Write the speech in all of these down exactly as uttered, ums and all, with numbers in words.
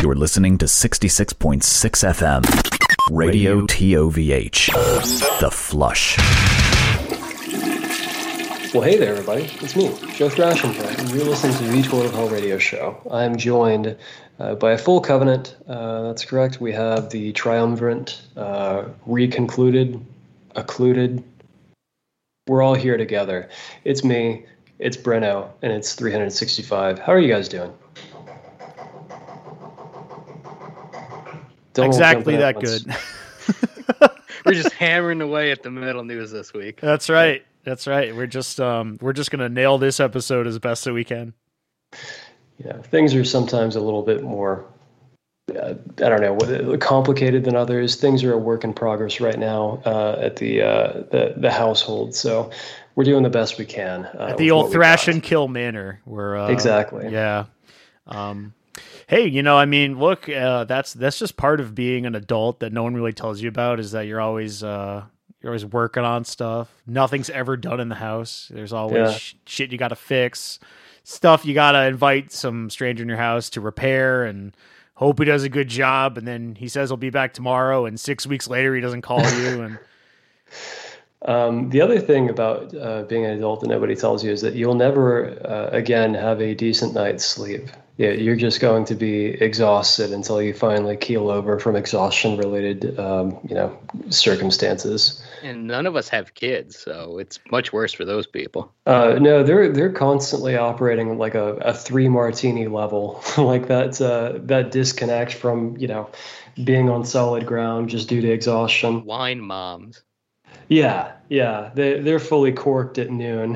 You're listening to sixty-six point six F M, Radio T O V H, The Flush. Well, hey there, everybody. It's me, Joe Thrashenford, and you're listening to the Toilet Hall Radio Show. I'm joined uh, by a full covenant. Uh, that's correct. We have the triumvirate, uh, reconcluded, occluded. We're all here together. It's me, it's Breno, and it's three hundred sixty-five. How are you guys doing? Don't exactly that good. We're just hammering away at the metal news this week. That's right. That's right. We're just um we're just gonna nail this episode as best as we can. Yeah, things are sometimes a little bit more uh, I don't know, complicated than others. Things are a work in progress right now uh, at the uh, the the household. So we're doing the best we can. Uh, at the old thrash and kill manor. We're uh, exactly. Yeah. Um. Hey, you know, I mean, look, uh, that's that's just part of being an adult that no one really tells you about, is that you're always uh, you're always working on stuff. Nothing's ever done in the house. There's always Yeah. sh- shit you got to fix, stuff you got to invite some stranger in your house to repair and hope he does a good job. And then he says he'll be back tomorrow, and six weeks later he doesn't call you. And Um, the other thing about uh, being an adult that nobody tells you is that you'll never, uh, again, have a decent night's sleep. Yeah, you're just going to be exhausted until you finally keel over from exhaustion-related, um, you know, circumstances. And none of us have kids, so it's much worse for those people. Uh, no, they're they're constantly operating like a, a three martini level, like that uh, that disconnect from, you know, being on solid ground just due to exhaustion. Wine moms. Yeah, yeah, they they're fully corked at noon.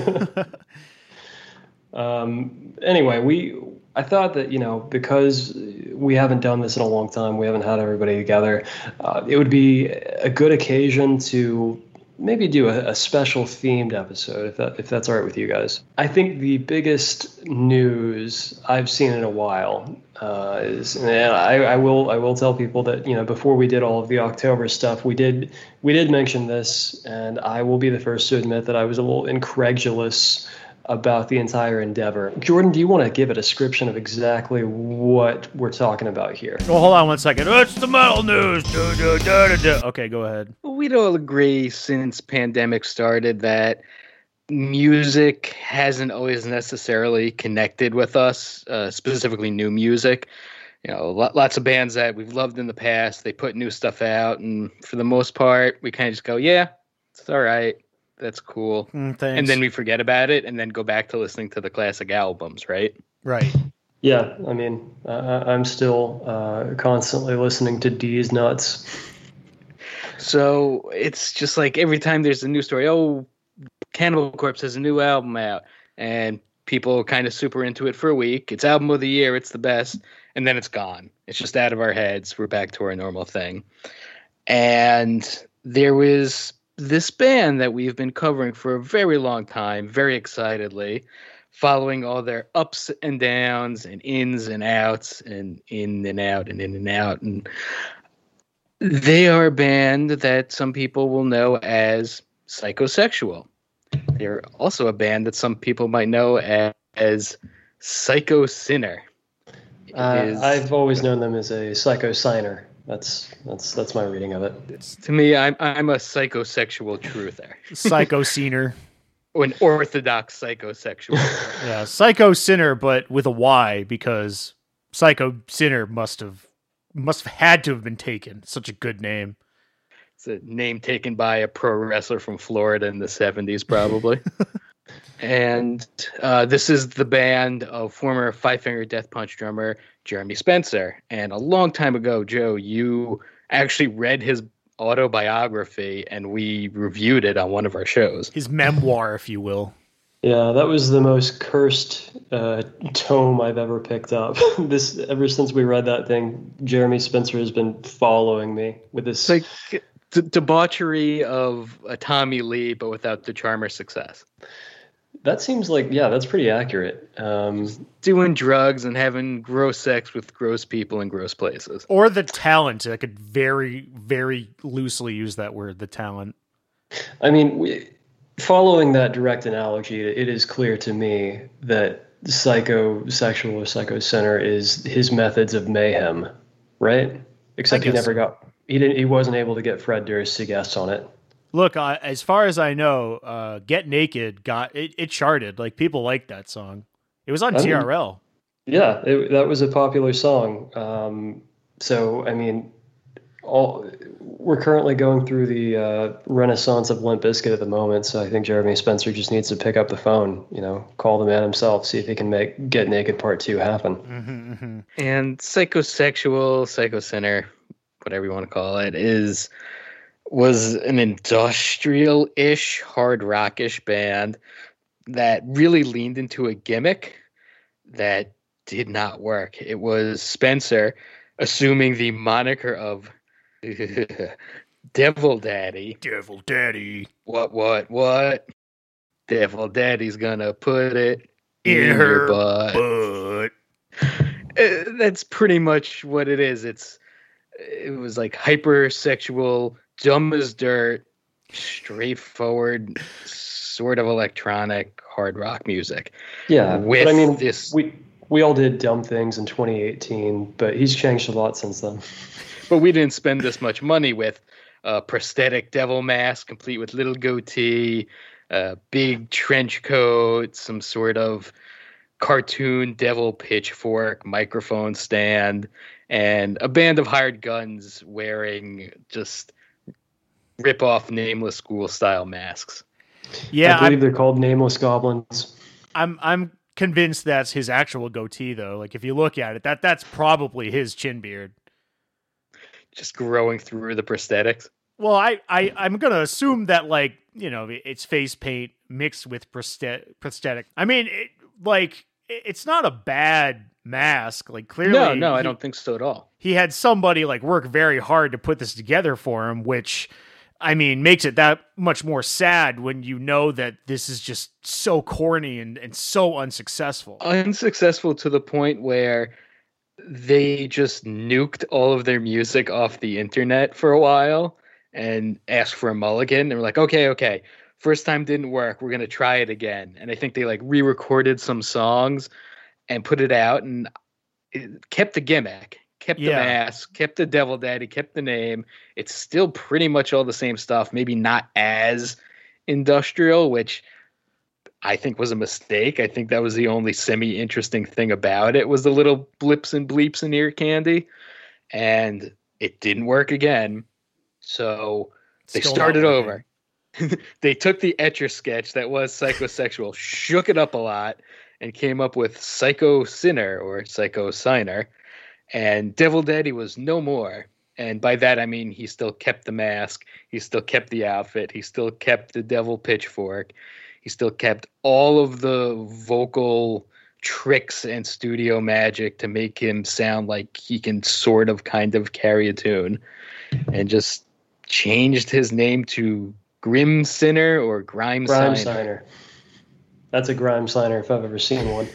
um. Anyway, we I thought that, you know, because we haven't done this in a long time, we haven't had everybody together, uh, it would be a good occasion to maybe do a, a special themed episode, if that if that's all right with you guys. I think the biggest news I've seen in a while uh, is, and I, I will I will tell people that, you know, before we did all of the October stuff, we did we did mention this, and I will be the first to admit that I was a little incredulous about the entire endeavor. Jordan, do you want to give a description of exactly what we're talking about here? well, hold on one second. It's the metal news. Da, da, da, da, da. Okay, go ahead. We'd all agree since pandemic started that music hasn't always necessarily connected with us, uh, specifically new music. You know, lo- lots of bands that we've loved in the past, they put new stuff out, and for the most part, we kind of just go, yeah, it's all right. That's cool. Mm, thanks. And then we forget about it and then go back to listening to the classic albums, right? Right. Yeah, I mean, uh, I'm still uh, constantly listening to D's Nuts. So it's just like every time there's a new story, oh, Cannibal Corpse has a new album out, and people kind of super into it for a week. It's album of the year, it's the best, and then it's gone. It's just out of our heads. We're back to our normal thing. And there was this band that we've been covering for a very long time, very excitedly, following all their ups and downs and ins and outs and in and out and in and out. And they are a band that some people will know as Psychosexual. They're also a band that some people might know as, as Psycho Sinner. Uh, is, I've always known them as a Psycho Signer. That's that's that's my reading of it. to me, I'm I'm a psychosexual truther. Psycho Sinner. Or an orthodox psychosexual. Yeah, Psycho Sinner, but with a Y, because Psycho Sinner must have must have had to have been taken. Such a good name. It's a name taken by a pro wrestler from Florida in the seventies, probably. And uh, this is the band of former Five Finger Death Punch drummer Jeremy Spencer. And a long time ago, Joe, you actually read his autobiography, and we reviewed it on one of our shows. His memoir, if you will. Yeah, that was the most cursed uh, tome I've ever picked up. This ever since we read that thing, Jeremy Spencer has been following me with this. It's like d- debauchery of a Tommy Lee, but without the charm or success. That seems like, yeah, that's pretty accurate. Um, Doing drugs and having gross sex with gross people in gross places. Or the talent. I could very, very loosely use that word, the talent. I mean, we, following that direct analogy, it is clear to me that Psychosexual or Psycho Sinner is his methods of mayhem, right? Except he never so. got he didn't he wasn't able to get Fred Durst to guest on it. Look, uh, as far as I know, uh, "Get Naked" got it, it charted. Like, people liked that song. It was on I mean, T R L. Yeah, it, that was a popular song. Um, so I mean, all we're currently going through the uh, renaissance of Limp Bizkit at the moment. So I think Jeremy Spencer just needs to pick up the phone, you know, call the man himself, see if he can make "Get Naked" Part Two happen. Mm-hmm, mm-hmm. And Psychosexual, Psycho Sinner, whatever you want to call it, is was an industrial-ish, hard rockish band that really leaned into a gimmick that did not work. It was Spencer assuming the moniker of Devil Daddy. Devil Daddy. What, what, what? Devil Daddy's gonna put it In in, her your butt. But Uh, that's pretty much what it is. It's it was like hypersexual, dumb as dirt, straightforward, sort of electronic hard rock music. Yeah, with but I mean, this, we we all did dumb things in twenty eighteen, but he's changed a lot since then. but we didn't spend this much money with a prosthetic devil mask, complete with little goatee, a big trench coat, some sort of cartoon devil pitchfork, microphone stand, and a band of hired guns wearing just rip-off Nameless School style masks. yeah, I believe I'm, they're called Nameless Goblins. I'm I'm convinced that's his actual goatee, though. Like, if you look at it, that that's probably his chin beard. Just growing through the prosthetics. Well, I, I, I'm going to assume that, like, you know, it's face paint mixed with prosthet- prosthetic. I mean, it, like, it's not a bad mask. Like, clearly. No, no, he, I don't think so at all. He had somebody, like, work very hard to put this together for him, which, I mean, makes it that much more sad when you know that this is just so corny and, and so unsuccessful. Unsuccessful to the point where they just nuked all of their music off the internet for a while and asked for a mulligan. They were like, okay, okay, first time didn't work. We're going to try it again. And I think they like re-recorded some songs and put it out, and it kept the gimmick, kept Yeah. the mask, kept the Devil Daddy, kept the name. It's still pretty much all the same stuff, maybe not as industrial, which I think was a mistake. I think that was the only semi-interesting thing about it, was the little blips and bleeps in ear candy. And it didn't work again. So they Still not started working. over. They took the Etcher sketch that was Psychosexual, shook it up a lot, and came up with Psycho Sinner or Psycho Signer. And Devil Daddy was no more. And by that, I mean he still kept the mask. He still kept the outfit. He still kept the devil pitchfork. He still kept all of the vocal tricks and studio magic to make him sound like he can sort of kind of carry a tune. And just changed his name to Grim Sinner or Grime, Grime Signer. Signer. That's a Grime Signer if I've ever seen one.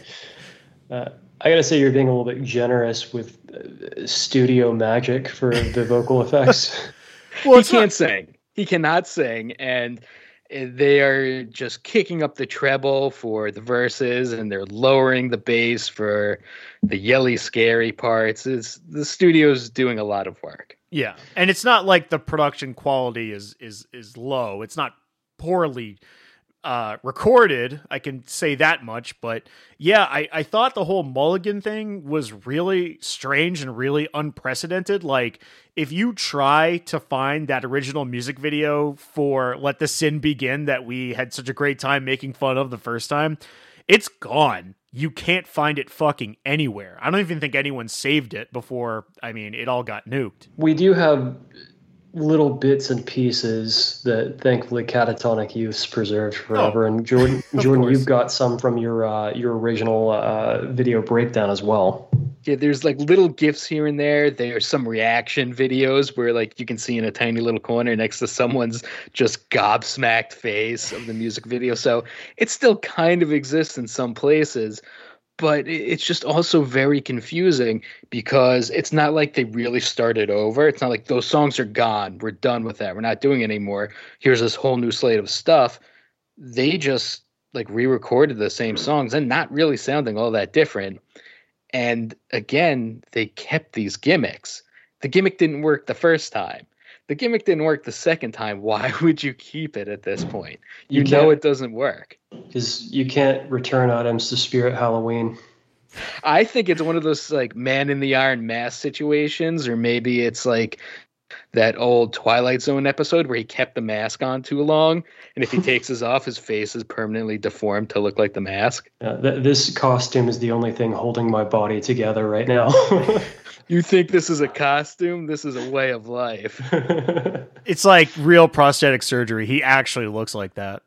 Uh, I gotta say, you're being a little bit generous with uh, studio magic for the vocal effects. Well, He it's can't not- sing. He cannot sing. And they are just kicking up the treble for the verses, and they're lowering the bass for the yelly, scary parts. It's, the studio's doing a lot of work. Yeah, and it's not like the production quality is is is low. It's not poorly uh, recorded. I can say that much. But yeah, I, I thought the whole Mulligan thing was really strange and really unprecedented. Like, if you try to find that original music video for Let the Sin Begin that we had such a great time making fun of the first time, it's gone. You can't find it fucking anywhere. I don't even think anyone saved it before, I mean, it all got nuked. We do have little bits and pieces that thankfully Catatonic Youth's preserved forever. And Jordan, Of Jordan, course. you've got some from your uh, your original uh, video breakdown as well. Yeah, there's like little gifs here and there. There's some reaction videos where like you can see in a tiny little corner next to someone's just gobsmacked face of the music video. So it still kind of exists in some places, but it- it's just also very confusing because it's not like they really started over. It's not like those songs are gone. We're done with that. We're not doing it anymore. Here's this whole new slate of stuff. They just like re-recorded the same songs and not really sounding all that different. And again, they kept these gimmicks. The gimmick didn't work the first time. The gimmick didn't work the second time. Why would you keep it at this point? You, you know it doesn't work. Because you can't return items to Spirit Halloween. I think it's one of those like Man in the Iron Mask situations, or maybe it's like that old Twilight Zone episode where he kept the mask on too long, and if he takes his off, his face is permanently deformed to look like the mask. Yeah, th- this costume is the only thing holding my body together right now. You think this is a costume? This is a way of life. It's like real prosthetic surgery. He actually looks like that.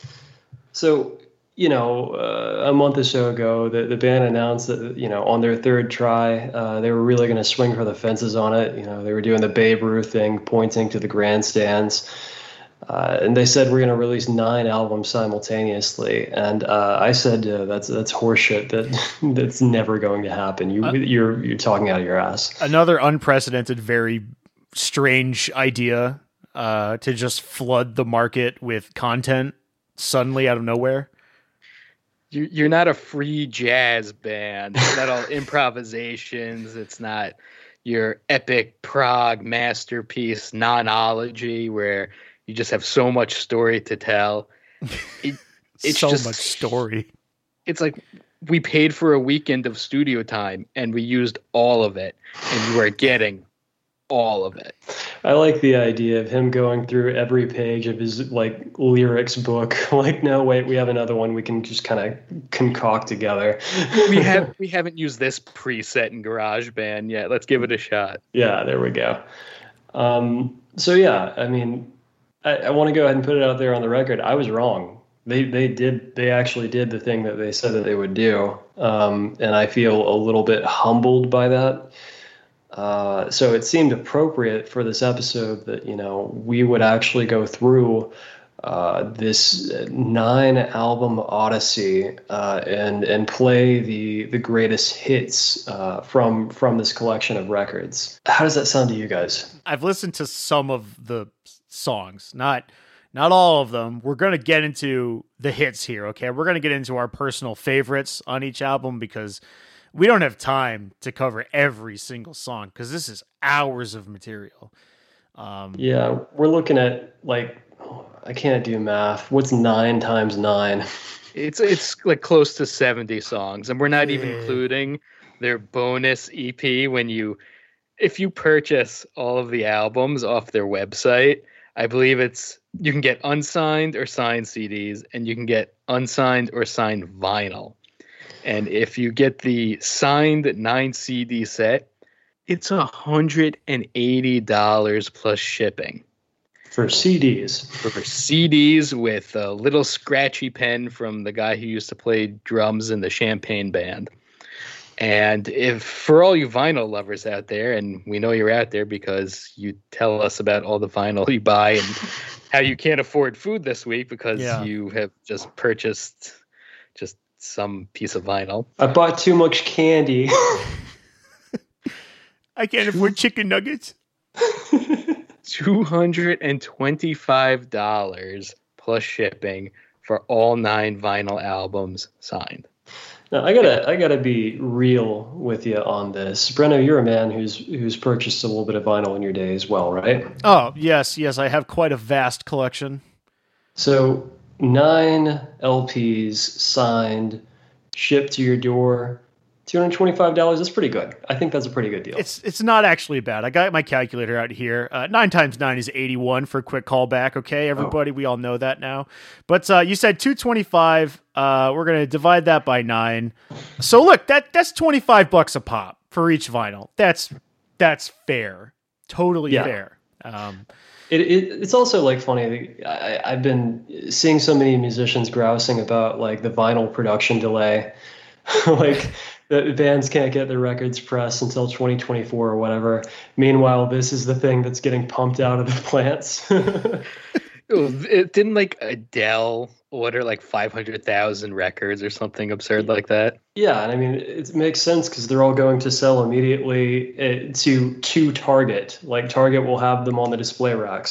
So, you know, uh, a month or so ago, the, the band announced that, you know, on their third try, uh, they were really going to swing for the fences on it. You know, they were doing the Babe Ruth thing, pointing to the grandstands. Uh, and they said, we're going to release nine albums simultaneously. And uh, I said, uh, that's that's horseshit. That, that's never going to happen. You, uh, you're, you're talking out of your ass. Another unprecedented, very strange idea uh, to just flood the market with content suddenly out of nowhere. You're not a free jazz band. It's not all improvisations. It's not your epic prog masterpiece nonology where you just have so much story to tell. It, it's so just, much story. It's like we paid for a weekend of studio time and we used all of it, and you are getting all of it. I like the idea of him going through every page of his like lyrics book. Like, no, wait, we have another one we can just kind of concoct together. we have we haven't used this preset in GarageBand yet. Let's give it a shot. Yeah, there we go. Um, so yeah, I mean, I, I want to go ahead and put it out there on the record. I was wrong. They they did they actually did the thing that they said that they would do, um, and I feel a little bit humbled by that. Uh, so it seemed appropriate for this episode that, you know, we would actually go through uh, this nine album odyssey uh, and and play the the greatest hits uh, from from this collection of records. How does that sound to you guys? I've listened to some of the songs, not not all of them. We're going to get into the hits here, okay? We're going to get into our personal favorites on each album because we don't have time to cover every single song because this is hours of material. Um, yeah, we're looking at like, I can't do math. What's nine times nine? It's it's like close to seventy songs, and we're not yeah. even including their bonus E P. When you, if you purchase all of the albums off their website, I believe it's you can get unsigned or signed C Ds, and you can get unsigned or signed vinyl. And if you get the signed nine C D set, it's one hundred eighty dollars plus shipping. For C Ds. For C Ds with a little scratchy pen from the guy who used to play drums in the Champagne Band. And if for all you vinyl lovers out there, and we know you're out there because you tell us about all the vinyl you buy and how you can't afford food this week because yeah. you have just purchased just some piece of vinyl. I bought too much candy. I can't afford chicken nuggets. two hundred twenty-five dollars plus shipping for all nine vinyl albums signed. Now I gotta I gotta be real with you on this. Brenno, you're a man who's who's purchased a little bit of vinyl in your day as well, right? Oh, yes, yes. I have quite a vast collection. So nine L Ps signed, shipped to your door, two hundred twenty-five dollars. That's pretty good. I think that's a pretty good deal. It's it's not actually bad. I got my calculator out here. Uh, nine times nine is eighty-one for a quick callback. Okay, everybody, oh. we all know that now. But uh, you said two twenty-five. Uh, we're gonna divide that by nine. So look, that that's twenty-five bucks a pop for each vinyl. That's that's fair. Totally yeah. fair. Um, It, it it's also like funny. I, I've been seeing so many musicians grousing about like the vinyl production delay, like the bands can't get their records pressed until twenty twenty-four or whatever. Meanwhile, this is the thing that's getting pumped out of the plants. It didn't like Adele order like five hundred thousand records or something absurd like that. Yeah, and I mean it makes sense because they're all going to sell immediately to to Target. Like Target will have them on the display racks.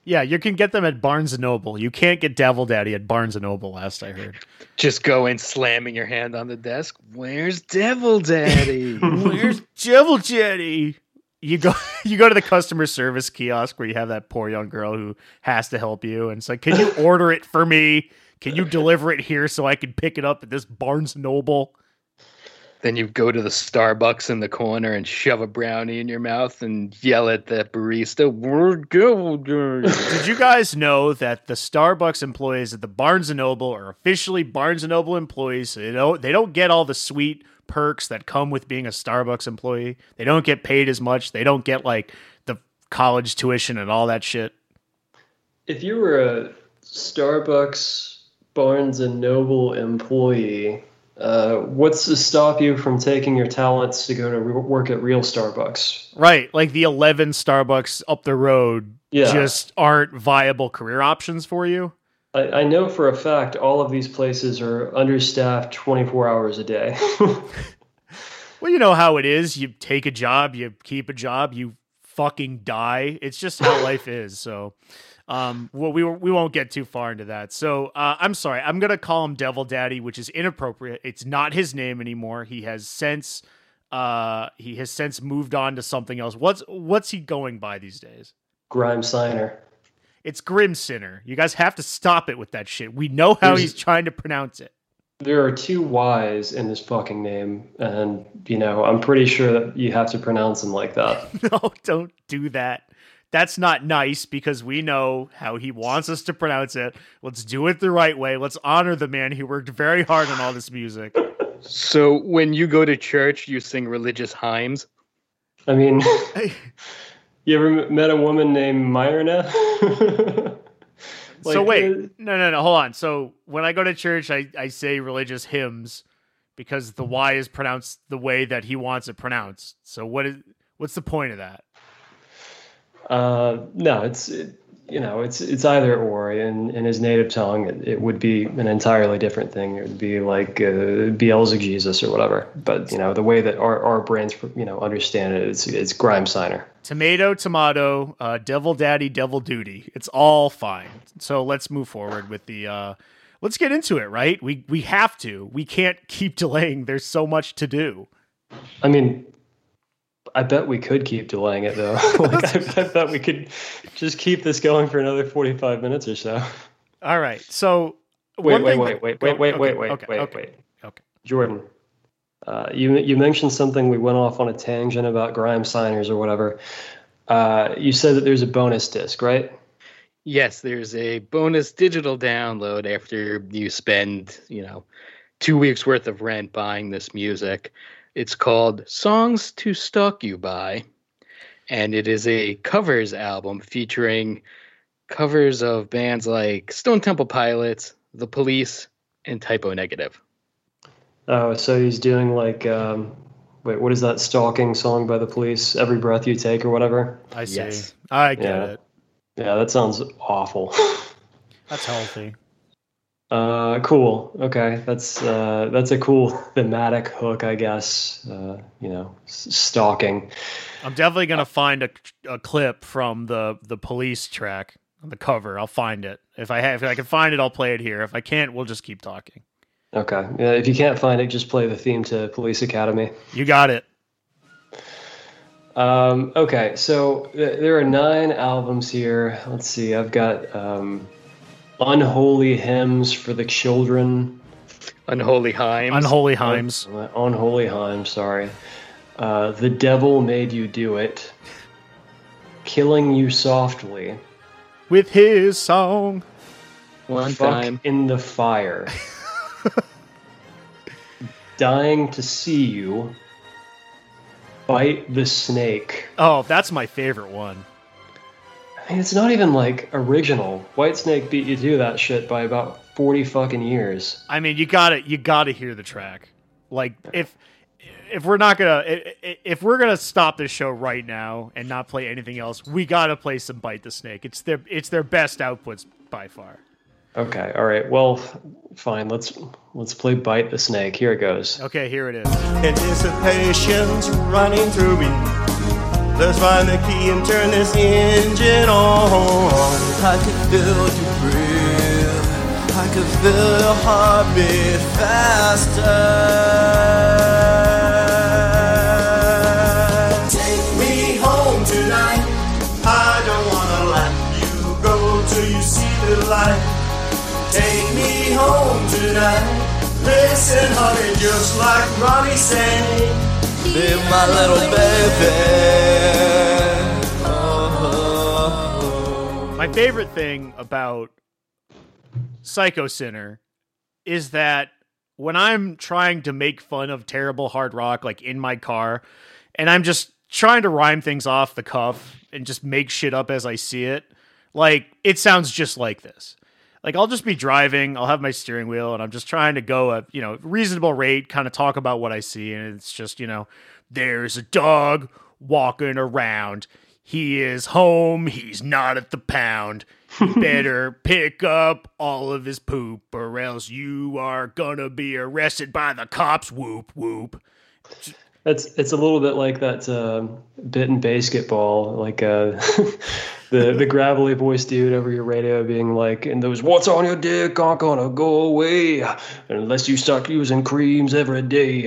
Yeah, you can get them at Barnes and Noble. You can't get Devil Daddy at Barnes and Noble, last I heard. Just go in slamming your hand on the desk. Where's Devil Daddy? Where's Devil Daddy? You go you go to the customer service kiosk where you have that poor young girl who has to help you, and it's like, can you order it for me? Can you deliver it here so I can pick it up at this Barnes and Noble? Then you go to the Starbucks in the corner and shove a brownie in your mouth and yell at the barista, "We're good." Did you guys know that the Starbucks employees at the Barnes and Noble are officially Barnes and Noble employees? So they don't, they don't get all the sweet perks that come with being a Starbucks employee. They don't get paid as much. They don't get like the college tuition and all that shit. If you were a Starbucks Barnes and Noble employee, Uh, what's to stop you from taking your talents to go to re- work at real Starbucks? Right, like the eleven Starbucks up the road Yeah. just aren't viable career options for you. I, I know for a fact all of these places are understaffed twenty-four hours a day. Well, you know how it is. You take a job, you keep a job, you fucking die. It's just how life is. So, um, well, we we won't get too far into that. So, uh, I'm sorry. I'm gonna call him Devil Daddy, which is inappropriate. It's not his name anymore. He has since, uh, he has since moved on to something else. What's what's he going by these days? Grime Signer. It's Grim Sinner. You guys have to stop it with that shit. We know how There's- he's trying to pronounce it. There are two Y's in this fucking name, and, you know, I'm pretty sure that you have to pronounce them like that. No, don't do that. That's not nice because we know how he wants us to pronounce it. Let's do it the right way. Let's honor the man who worked very hard on all this music. So when you go to church, you sing religious hymns? I mean, you ever met a woman named Myrna? So Like, wait, uh, no, no, no, hold on. So when I go to church, I, I say religious hymns because the Y is pronounced the way that he wants it pronounced. So what is what's the point of that? Uh, no, it's it, you know it's it's either or. In in his native tongue, it, it would be an entirely different thing. It would be like uh, Beelzebub or whatever. But you know the way that our, our brains you know understand it, it's it's Grime Signer. Tomato, tomato, uh, devil daddy, devil duty. It's all fine. So let's move forward with the. Uh, let's get into it, right? We we have to. We can't keep delaying. There's so much to do. I mean, I bet we could keep delaying it though. like I, I bet we could just keep this going for another forty-five minutes or so. All right. So Wait, one wait, thing- wait, wait, wait, wait, okay, wait, wait, okay, wait, okay, wait. okay. Jordan, uh, you you mentioned something. We went off on a tangent about Grime Signers or whatever. Uh, you said that there's a bonus disc, right? Yes, there's a bonus digital download after you spend, you know, two weeks worth of rent buying this music. It's called Songs to Stalk You By, and it is a covers album featuring covers of bands like Stone Temple Pilots, The Police, and Typo Negative. Oh, so he's doing like, um, wait, what is that stalking song by the Police? Every Breath You Take or whatever? I see. Yes. I get Yeah. it. Yeah, that sounds awful. That's healthy. Uh, cool. Okay, that's uh, that's a cool thematic hook, I guess. Uh, you know, s- stalking. I'm definitely gonna find a, a clip from the the Police track on the cover. I'll find it. If I have, if I can find it, I'll play it here. If I can't, we'll just keep talking. Okay. Yeah, if you can't find it, just play the theme to Police Academy. You got it. Um, okay, so th- there are nine albums here. Let's see. I've got um, Unholy Hymns for the Children. Unholy Hymns. Unholy Hymns. Uh, Unholy Hymns, sorry. Uh, The Devil Made You Do It. Killing You Softly. With his song. One Fuck time. in the Fire. Dying to See You. Bite the Snake. Oh, that's my favorite one. I mean, it's not even like original. Whitesnake beat you to that shit by about forty fucking years. I mean, you got to You got to hear the track. Like if if we're not gonna if, if we're gonna stop this show right now and not play anything else, we got to play some Bite the Snake. It's their it's their best outputs by far. Okay, all right. Well, f- fine. Let's let's play Bite the Snake. Here it goes. Okay, here it is. Anticipation's running through me. Let's find the key and turn this engine on. I can feel you breathe. I can feel your heartbeat faster. Take me home tonight. I don't wanna let you go till you see the light. Take me home tonight. Listen, honey, just like Ronnie sang. Be my little baby. Oh. My favorite thing about Psycho Sinner is that when I'm trying to make fun of terrible hard rock, like in my car, and I'm just trying to rhyme things off the cuff and just make shit up as I see it, like it sounds just like this. Like I'll just be driving, I'll have my steering wheel, and I'm just trying to go at, you know, reasonable rate, kind of talk about what I see, and it's just, you know, there's a dog walking around. He is home, he's not at the pound. He better pick up all of his poop, or else you are gonna be arrested by the cops. Whoop whoop. It's it's a little bit like that uh, bit in basketball, like uh, the the gravelly voice dude over your radio being like, and those "what's on your dick aren't gonna go away unless you start using creams every day."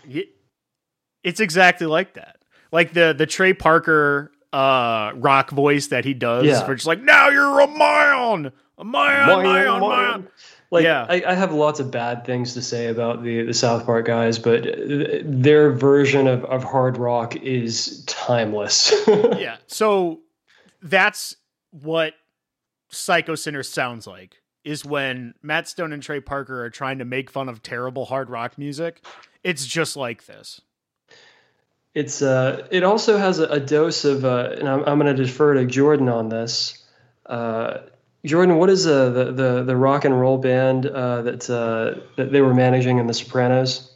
It's exactly like that, like the the Trey Parker uh, rock voice that he does. Yeah. For just like, now you're a man, a man, man, man. man. Like, yeah. I, I have lots of bad things to say about the, the South Park guys, but their version of, of hard rock is timeless. Yeah. So that's what Psycho Sinner sounds like, is when Matt Stone and Trey Parker are trying to make fun of terrible hard rock music. It's just like this. It's uh, it also has a, a dose of, uh, and I'm, I'm going to defer to Jordan on this. Uh, Jordan, what is uh, the, the the rock and roll band uh, that uh, that they were managing in The Sopranos?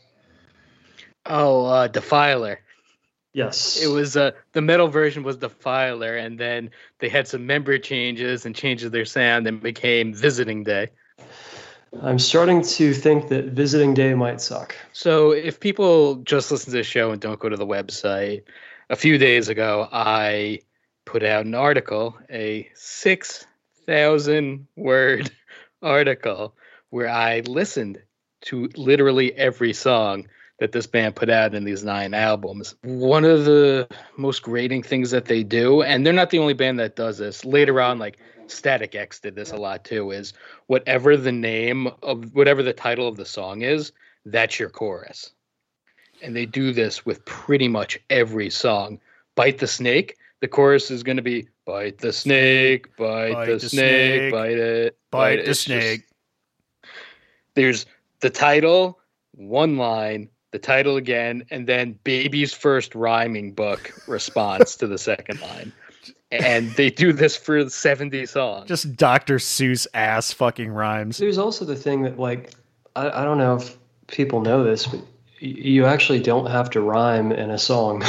Oh, uh, Defiler. Yes, It was uh, the metal version was Defiler, and then they had some member changes and changes their sound, and became Visiting Day. I'm starting to think that Visiting Day might suck. So if people just listen to the show and don't go to the website, a few days ago I put out an article, a six thousand word article, where I listened to literally every song that this band put out in these nine albums. One of the most grating things that they do, and they're not the only band that does this, later on, like Static X did this a lot too, is whatever the name of, whatever the title of the song is, that's your chorus. And they do this with pretty much every song. Bite the Snake, the chorus is going to be, bite the snake, bite, Bite the, the snake, snake, bite it, Bite it. the It's snake. just- there's the title, one line, the title again, and then Baby's first rhyming book response to the second line. And they do this for seventy songs. Just Doctor Seuss ass fucking rhymes. There's also the thing that, like, I, I don't know if people know this, but y- you actually don't have to rhyme in a song.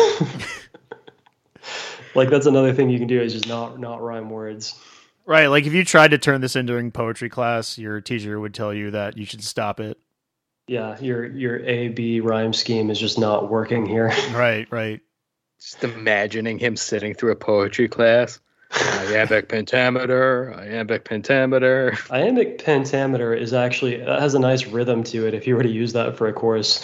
Like, that's another thing you can do, is just not not rhyme words. Right, like if you tried to turn this into a poetry class, your teacher would tell you that you should stop it. Yeah, your your A B rhyme scheme is just not working here. Right, right. Just imagining him sitting through a poetry class. Iambic pentameter, iambic pentameter. Iambic pentameter is actually, that has a nice rhythm to it if you were to use that for a chorus.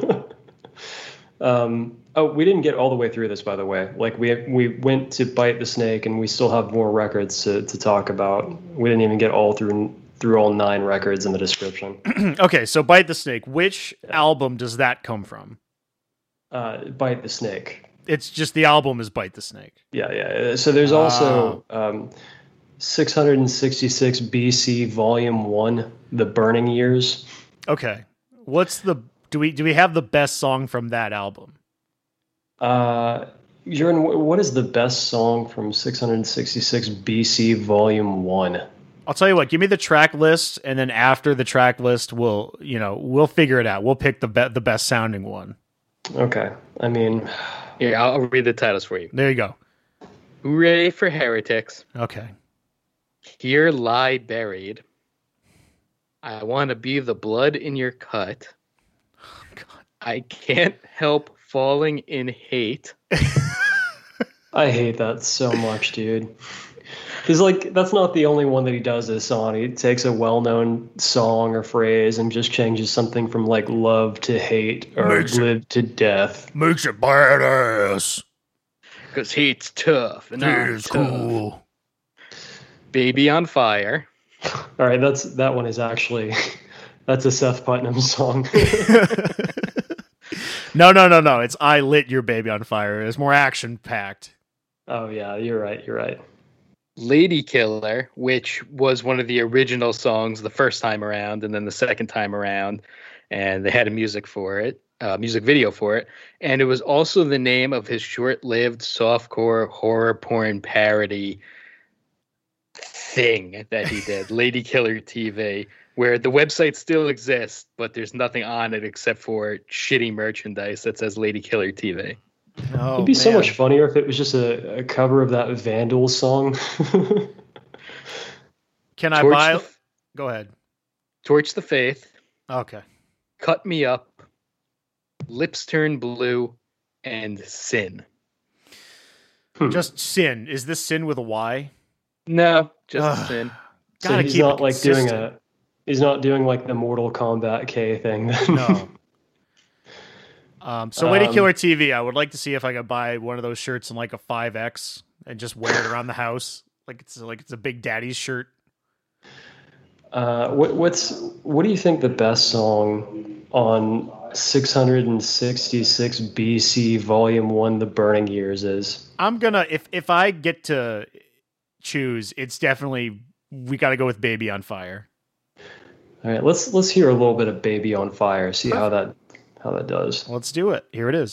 um, oh, we didn't get all the way through this, by the way. Like, we we went to Bite the Snake, and we still have more records to, to talk about. We didn't even get all through through all nine records in the description. Okay, so Bite the Snake. Which album does that come from? Uh, Bite the Snake. It's just the album is Bite the Snake. Yeah, yeah. So there's also um, six hundred sixty-six B C Volume One, The Burning Years. Okay. What's the do we do we have the best song from that album? Uh, Jordan, wh- what is the best song from six hundred sixty-six B C Volume One? I'll tell you what, give me the track list, and then after the track list, we'll, you know, we'll figure it out. We'll pick the be- the best sounding one. Okay. I mean, Here, I'll I'll read the titles for you. There you go. Hooray for Heretics. Okay. Here lie buried. I want to be the blood in your cut. God. I can't help falling in hate. I hate that so much, dude. He's like, that's not the only one that he does this on. He takes a well-known song or phrase and just changes something from like love to hate or Makes it- live to death. Makes it badass. Because he's tough and It I'm is tough. cool. Baby on Fire. All right, that's that one is actually that's a Seth Putnam song. No, no, no, no. It's I Lit Your Baby on Fire. It's more action packed. Oh yeah, you're right. You're right. Lady Killer, which was one of the original songs the first time around, and then the second time around, and they had a music for it, uh, music video for it, and it was also the name of his short-lived softcore horror porn parody thing that he did, Lady Killer T V, where the website still exists, but there's nothing on it except for shitty merchandise that says Lady Killer T V. Oh, It'd be so man. much funnier if it was just a, a cover of that Vandal song. Can I Torch buy? the, Go ahead. Torch the Faith, Okay. Cut Me Up, Lips Turn Blue, and Sin. Just Sin. Is this Sin with a Y? No, just Ugh. Sin. So Gotta he's keep not it like doing consistent. a he's not doing like the Mortal Kombat K thing. No. Um, so Lady Um, Killer T V, I would like to see if I could buy one of those shirts in like a five X and just wear it around the house. Like it's like it's a Big Daddy's shirt. Uh, what, what's what do you think the best song on six hundred sixty-six B C Volume One, The Burning Years, is? I'm gonna if if I get to choose, it's definitely we got to go with Baby on Fire. All right, let's let's hear a little bit of Baby on Fire. See how that how that does. Let's do it. Here it is.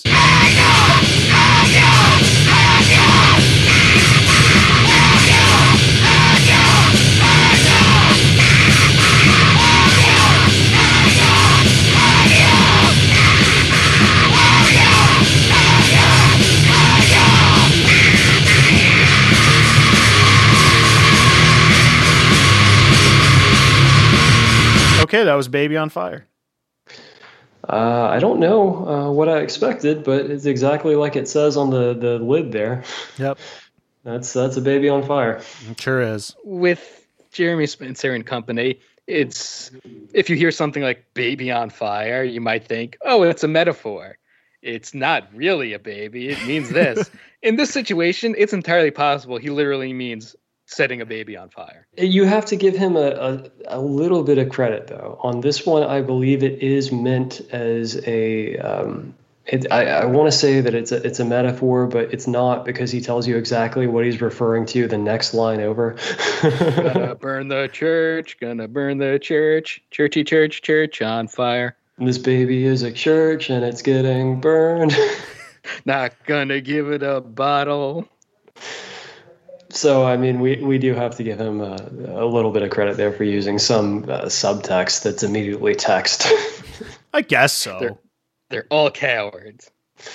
Okay, that was Baby on Fire. Uh, I don't know uh, what I expected, but it's exactly like it says on the, the lid there. Yep, That's that's a Baby on Fire. it sure is. With Jeremy Spencer and company, it's if you hear something like Baby on Fire, you might think, oh, it's a metaphor. It's not really a baby. It means this. In this situation, it's entirely possible he literally means setting a baby on fire. You have to give him a, a, a little bit of credit, though. On this one, I believe it is meant as a. Um, it, I, I want to say that it's a, it's a metaphor, but it's not, because he tells you exactly what he's referring to the next line over. Gonna burn the church, gonna burn the church, churchy church, church on fire. This baby is a church and it's getting burned. Not gonna give it a bottle. So, I mean, we, we do have to give him a, a little bit of credit there for using some uh, subtext that's immediately text. I guess so. They're- They're all cowards.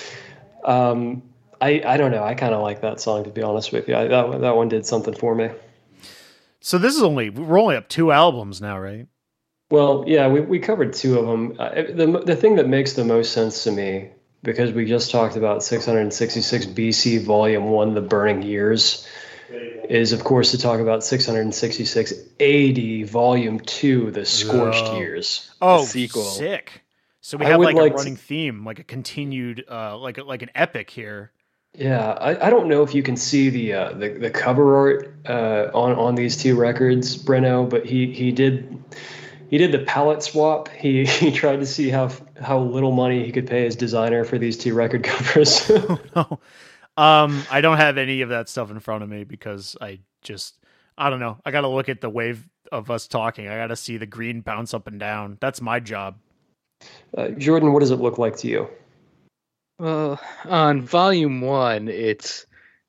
um, I, I don't know. I kind of like that song, to be honest with you. I, that, one- that one did something for me. So this is only we're only up two albums now, right? Well, yeah, we, we covered two of them. Uh, the, the thing that makes the most sense to me, because we just talked about six hundred sixty-six B C Volume one, The Burning Years, is, of course, to talk about six hundred sixty-six A D Volume two, The Scorched Oh. Years. Oh, sequel. sick. So we I have would like, like a to- running theme, like a continued, uh, like a, like an epic here. Yeah, I, I don't know if you can see the uh, the, the cover art uh, on on these two records, Breno, but he he did he did the palette swap. He he tried to see how how little money he could pay his designer for these two record covers. No. Um, I don't have any of that stuff in front of me because I just, I don't know. I got to look at the wave of us talking. I got to see the green bounce up and down. That's my job. uh, Jordan, what does it look like to you? Well, on volume one, it's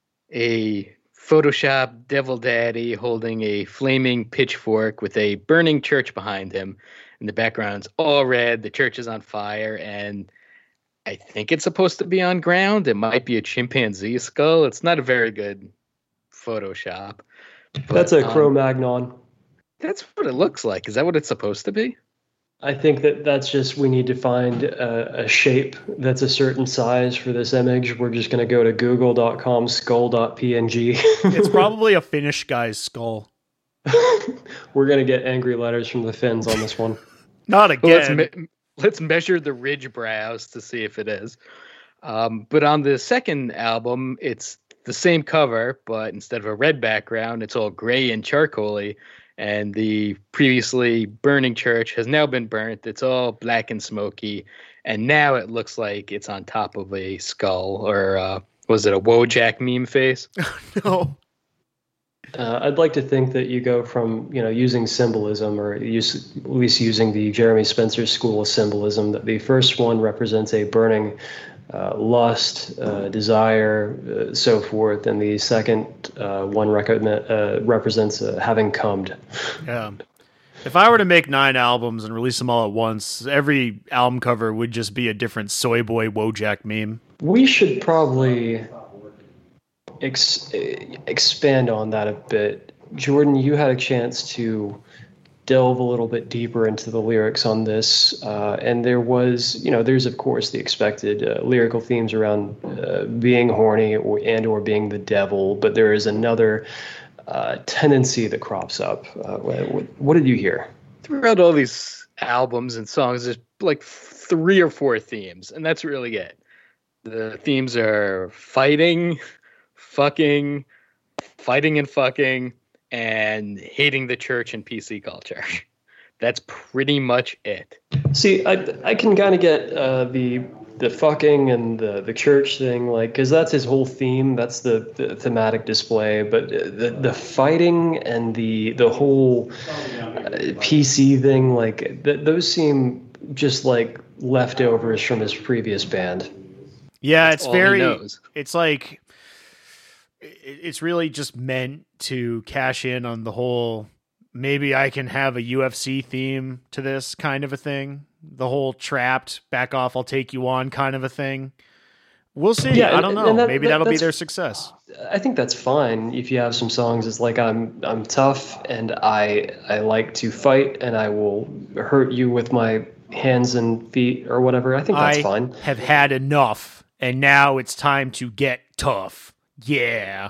a Photoshop Devil Daddy holding a flaming pitchfork with a burning church behind him. And the background's all red. The church is on fire. And I think it's supposed to be on ground. It might be a chimpanzee skull. It's not a very good Photoshop. but, That's a um, Cro-Magnon. That's what it looks like. Is that what it's supposed to be? I think that that's just, we need to find a, a shape that's a certain size for this image. We're just going to go to google dot com skull dot p n g. It's probably a Finnish guy's skull. We're going to get angry letters from the Finns on this one. Not again. Well, let's, me- let's measure the ridge brows to see if it is. Um, but on the second album, it's the same cover, but instead of a red background, it's all gray and charcoaly. And the previously burning church has now been burnt. It's all black and smoky. And now it looks like it's on top of a skull, or uh, was it a Wojak meme face? No. Uh, I'd like to think that you go from, you know, using symbolism, or use, at least using the Jeremy Spencer school of symbolism, that the first one represents a burning uh, lust, uh, desire, uh, so forth, and the second uh, one recommend, uh, represents uh, having cummed. Yeah. If I were to make nine albums and release them all at once, every album cover would just be a different soy boy Wojak meme. We should probably ex- expand on that a bit. Jordan, you had a chance to delve a little bit deeper into the lyrics on this, uh, and there was, you know, there's of course the expected uh, lyrical themes around uh, being horny or, and or being the devil, but there is another uh, tendency that crops up. Uh, what, what did you hear? Throughout all these albums and songs, there's like three or four themes, and that's really it. The themes are fighting, fucking, fighting and fucking, and hating the church and P C culture. That's pretty much it. See, I I can kind of get uh, the the fucking and the, the church thing, like, because that's his whole theme. That's the, the thematic display. But the the fighting and the the whole uh, P C thing, like, th- those seem just like leftovers from his previous band. Yeah, That's it's all he very. knows. It's like. It's really just meant to cash in on the whole, maybe I can have a U F C theme to this kind of a thing. The whole trapped, back off, I'll take you on kind of a thing. We'll see. Yeah, I don't and- know. and that- maybe that- that'll be that's- their success. I think that's fine if you have some songs. It's like, I'm I'm tough and I I like to fight and I will hurt you with my hands and feet or whatever. I think that's I fine. have had enough, and now it's time to get tough. Yeah.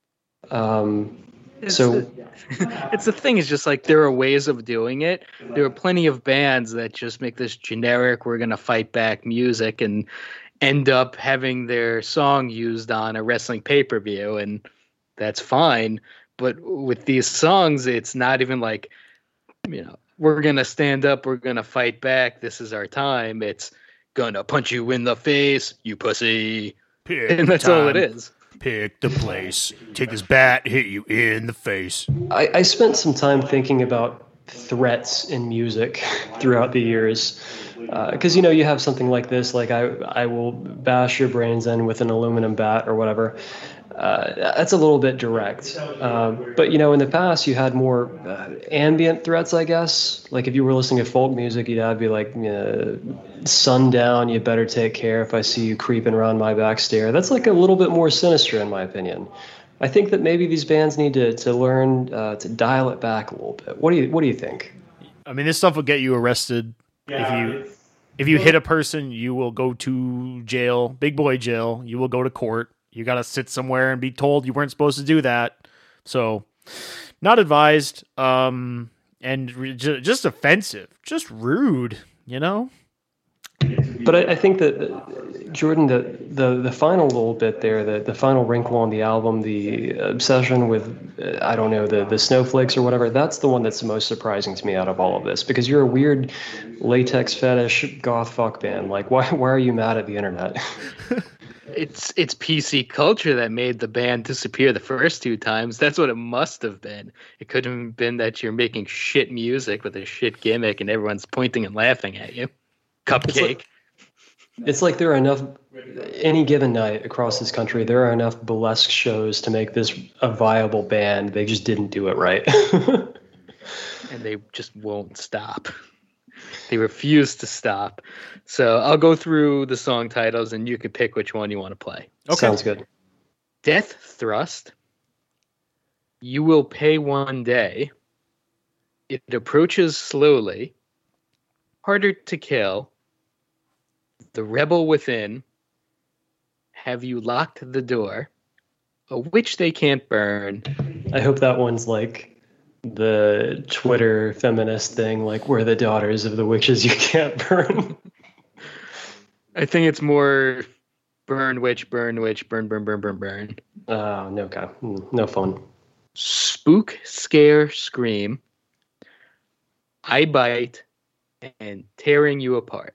Um, It's so the, it's the thing is just like there are ways of doing it. There are plenty of bands that just make this generic, we're going to fight back music and end up having their song used on a wrestling pay-per-view, and that's fine. But with these songs, it's not even like, you know, we're going to stand up, we're going to fight back, this is our time. It's gonna punch you in the face, you pussy. Pick And that's the all it time, is. Pick the place. Take this bat, hit you in the face. I, I spent some time thinking about threats in music throughout the years. Because, you know, you have something like this, like I, I will bash your brains in with an aluminum bat or whatever. Uh, that's a little bit direct. Uh, but, you know, in the past, you had more uh, ambient threats, I guess. Like if you were listening to folk music, you'd have be like, uh, sundown, you better take care if I see you creeping around my back stair. That's like a little bit more sinister, in my opinion. I think that maybe these bands need to, to learn uh, to dial it back a little bit. What do you What do you think? I mean, this stuff will get you arrested. If you if you hit a person, you will go to jail, big boy jail. You will go to court. You got to sit somewhere and be told you weren't supposed to do that. So, not advised. Um, and re- ju- just offensive, just rude. You know. But I, I think that, uh, Jordan, the, the the final little bit there, the, the final wrinkle on the album, the obsession with, uh, I don't know, the, the snowflakes or whatever, that's the one that's the most surprising to me out of all of this. Because you're a weird latex fetish goth fuck band. Like, why why are you mad at the internet? It's it's P C culture that made the band disappear the first two times. That's what it must have been. It could have been that you're making shit music with a shit gimmick and everyone's pointing and laughing at you. Cupcake. It's like there are enough, any given night across this country, there are enough burlesque shows to make this a viable band. They just didn't do it right. And they just won't stop. They refuse to stop. So I'll go through the song titles and you can pick which one you want to play. Okay. Sounds good. Death Thrust. You Will Pay One Day. It Approaches Slowly. Harder to Kill, The Rebel Within, Have You Locked the Door, A Witch They Can't Burn. I hope that one's like the Twitter feminist thing, like we're the daughters of the witches you can't burn. I think it's more burn witch, burn witch, burn, burn, burn, burn, burn. Oh, no, okay. Mm, no fun. Spook, Scare, Scream, I Bite, and Tearing You Apart.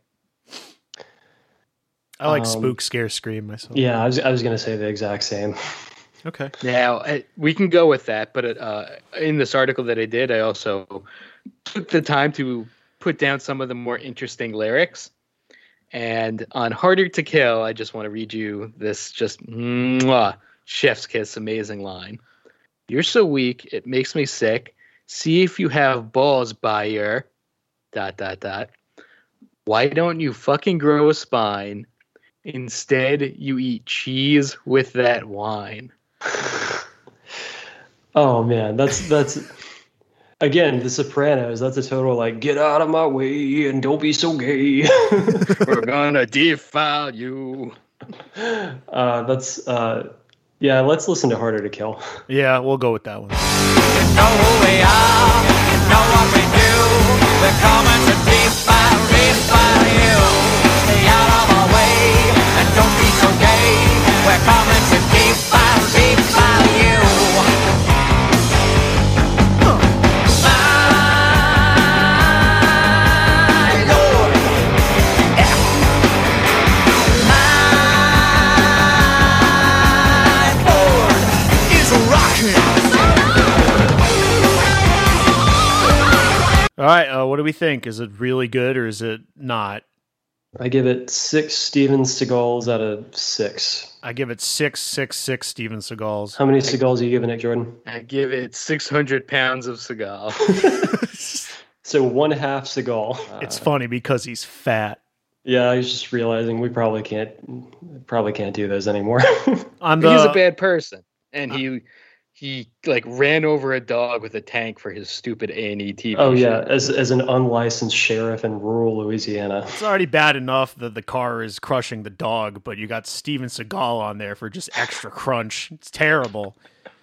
I like Um, Spook, Scare, Scream myself. Yeah, I was, I was going to say the exact same. Okay. Now, uh, we can go with that, but uh, in this article that I did, I also took the time to put down some of the more interesting lyrics. And on Harder to Kill, I just want to read you this just mwah, chef's kiss amazing line. You're so weak, it makes me sick. See if you have balls by your dot, dot, dot. Why don't you fucking grow a spine? Instead, you eat cheese with that wine. Oh, man, that's, that's, again, The Sopranos, that's a total, like, get out of my way and don't be so gay. We're gonna defile you. Uh, that's, uh, yeah, let's listen to Harder to Kill. Yeah, we'll go with that one. You know who we are, you know what we do. We're coming to defile, defile you. Stay out of our way and don't be so gay. We're coming to defile, defile you. My Lord, yeah. My Lord is rocking. All right, uh, what do we think? Is it really good or is it not? I give it six Steven Seagals out of six. I give it six, six, six Steven Seagals. How many Seagals are you giving it, Jordan? I give it six hundred pounds of Seagal. So one half Seagal. It's funny because he's fat. Yeah, I was just realizing we probably can't probably can't do those anymore. I'm the, He's a bad person, and he he like ran over a dog with a tank for his stupid A and E T V. Oh show. yeah, as as an unlicensed sheriff in rural Louisiana. It's already bad enough that the car is crushing the dog, but you got Steven Seagal on there for just extra crunch. It's terrible.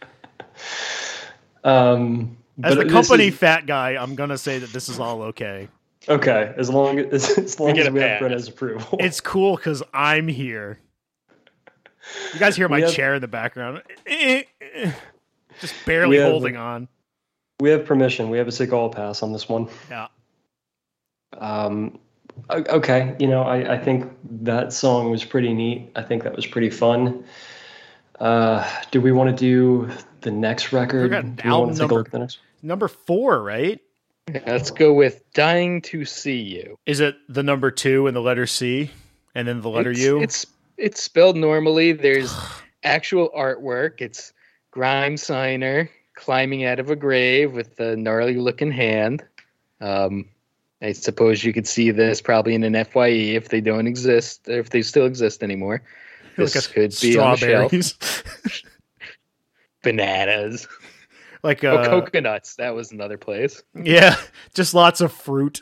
Um, As but the this company is- fat guy, I'm going to say that this is all okay. okay, as long as as long get as a we have pass. Brenna's approval. It's cool because I'm here. You guys hear my We have- chair in the background. Just barely We have- holding on. we have permission. We have a Seagal pass on this one. Yeah. Um, o- okay, you know, I, I think that song was pretty neat. I think that was pretty fun. Uh, do we want to do the next record? got Do we want album to take a number- look at the next? Number four, right? Yeah, let's go with Dying to See You. Is it the number two and the letter C and then the letter it's, U? It's it's spelled normally. There's actual artwork. It's Grime Signer climbing out of a grave with a gnarly looking hand. Um, I suppose you could see this probably in an F Y E if they don't exist, or if they still exist anymore. This Like a could be on the shelf. strawberries. Bananas. like Oh, uh, coconuts. That was another place. yeah, just lots of fruit.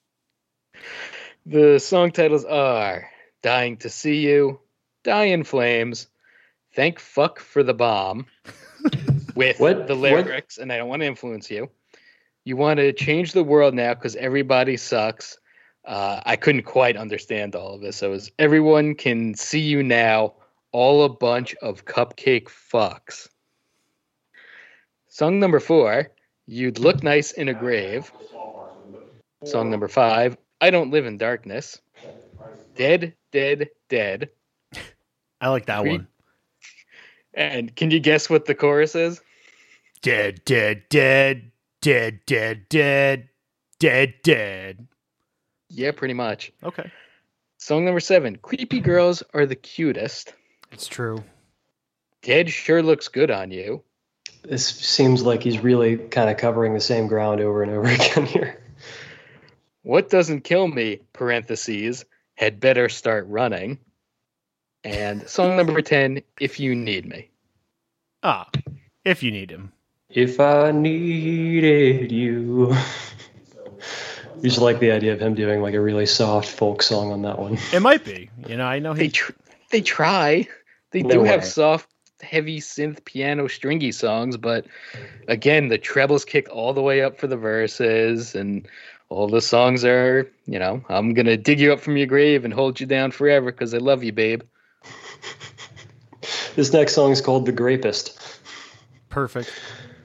The song titles are Dying to See You, Die in Flames, Thank Fuck for the Bomb, with What? the What? lyrics, and I don't want to influence you. You want to change the world now because everybody sucks. Uh, I couldn't quite understand all of this. So it was everyone can see you now, all a bunch of cupcake fucks. Song number four, You'd Look Nice in a Grave. Song number five, I Don't Live in Darkness. Dead, Dead, Dead. I like that Three- one. And can you guess what the chorus is? Dead, dead, dead, dead, dead, dead, dead, dead. Yeah, pretty much. Okay, Song number seven, Creepy Girls Are the Cutest. it's true. Dead Sure Looks Good on You. This seems like he's really kind of covering the same ground over and over again here. What Doesn't Kill Me, parentheses, Had Better Start Running. And song number ten, If You Need Me. Ah, if you need him. If I needed you. You just like the idea of him doing like a really soft folk song on that one. It might be. You know, I know They he. tr- they try. They No do way. have soft, heavy synth piano stringy songs, but again, the trebles kick all the way up for the verses, and all the songs are, you know, I'm gonna dig you up from your grave and hold you down forever because I love you, babe. This next song is called "The Grapist." Perfect.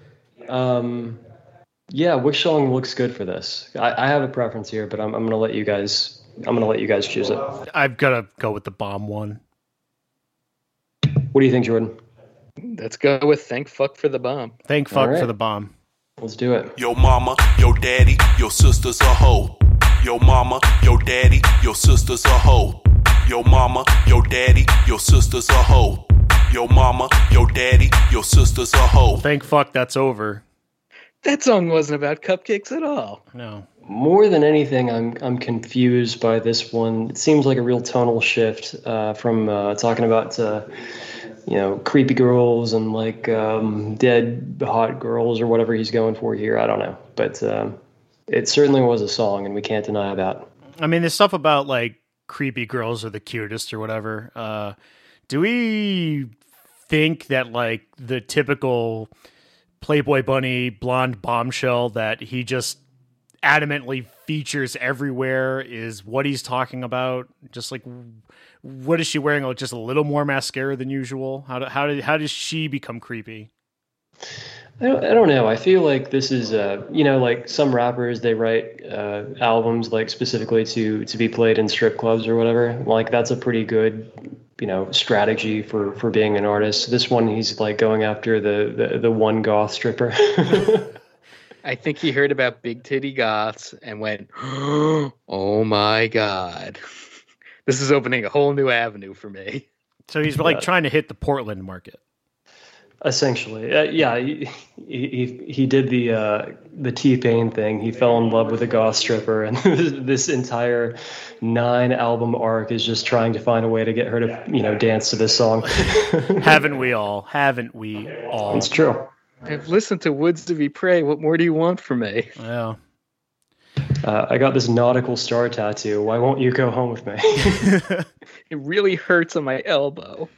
Um, yeah, which song looks good for this? I, I have a preference here, but I'm I'm gonna let you guys. I'm gonna let you guys choose it. I've got to go with the bomb one. What do you think, Jordan? Let's go with "Thank Fuck for the Bomb." Thank fuck All right. for the bomb. Let's do it. Your mama, your daddy, your sister's a hoe. Your mama, your daddy, your sister's a hoe. Your mama, your daddy, your sister's a hoe. Your mama, your daddy, your sister's a hoe. Thank fuck that's over. That song wasn't about cupcakes at all. No. More than anything, I'm I'm confused by this one. It seems like a real tonal shift uh, from uh, talking about uh, you know creepy girls and like um, dead hot girls or whatever he's going for here. I don't know, but um, it certainly was a song, and we can't deny that. I mean, there's stuff about like creepy girls are the cutest or whatever. Uh, do we think that like the typical Playboy bunny blonde bombshell that he just adamantly features everywhere is what he's talking about? Just like, what is she wearing? Like just a little more mascara than usual? How do, how did how does she become creepy? I don't, I don't know. I feel like this is, uh, you know, like some rappers, they write uh, albums like specifically to to be played in strip clubs or whatever. Like that's a pretty good, you know, strategy for, for being an artist. This one, he's like going after the, the, the one goth stripper. I think he heard about big titty goths and went, "Oh my god, this is opening a whole new avenue for me." So he's like Yeah. trying to hit the Portland market. Essentially, uh, yeah, he, he he did the uh, the T-Pain thing. He fell in love with a goth stripper, and this entire nine album arc is just trying to find a way to get her to you know dance to this song. Haven't we all? Haven't we all? It's true. I've listened to Woods to Be Prey. What more do you want from me? Yeah. Uh, I got this nautical star tattoo. Why won't you go home with me? It really hurts on my elbow.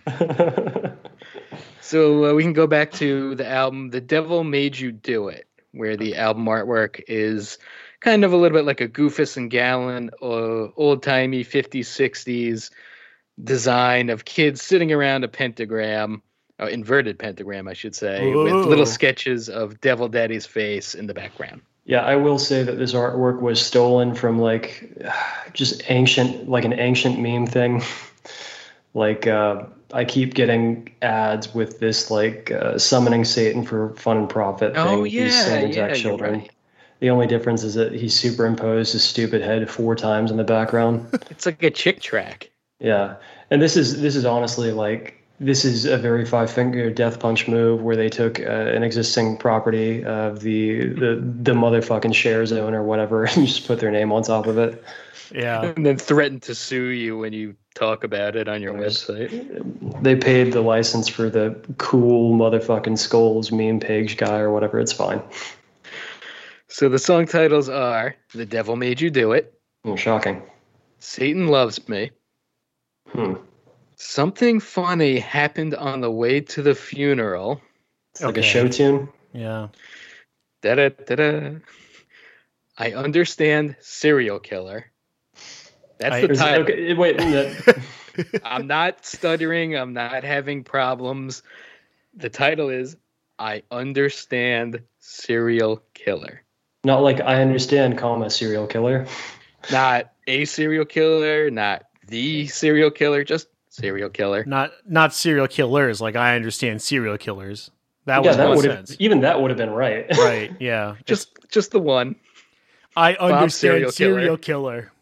So uh, we can go back to the album "The Devil Made You Do It," where the album artwork is kind of a little bit like a Goofus and Gallon, uh, old-timey fifties, sixties design of kids sitting around a pentagram, uh, inverted pentagram, I should say, with Ooh. little sketches of Devil Daddy's face in the background. Yeah, I will say that this artwork was stolen from like just ancient, like an ancient meme thing. Like uh, I keep getting ads with this like uh, summoning Satan for fun and profit thing. Oh, with yeah, these same yeah, exact you're children. right. The only difference is that he superimposed his stupid head four times in the background. It's like a chick track. Yeah, and this is this is honestly like this is a very Five Finger Death Punch move where they took uh, an existing property of the the the motherfucking share zone or whatever and just put their name on top of it. Yeah. And then threaten to sue you when you talk about it on your website. They paid the license for the cool motherfucking skulls meme page guy or whatever. It's fine. So the song titles are "The Devil Made You Do It," Oh, shocking. "Satan Loves Me," Hmm. "Something Funny Happened on the Way to the Funeral," It's like Okay. a show tune. Yeah. da da da da. "I Understand Serial Killer." That's I- the Is it- title. okay, wait. that- I'm not stuttering. I'm not having problems. The title is "I Understand Serial Killer." Not like I understand, comma serial killer. Not a serial killer, not the serial killer, just serial killer. Not not serial killers. Like I understand serial killers. That yeah, was that one would have sense. even that would have been right. Right. Yeah. Just just the one. I understand serial serial, killer. killer.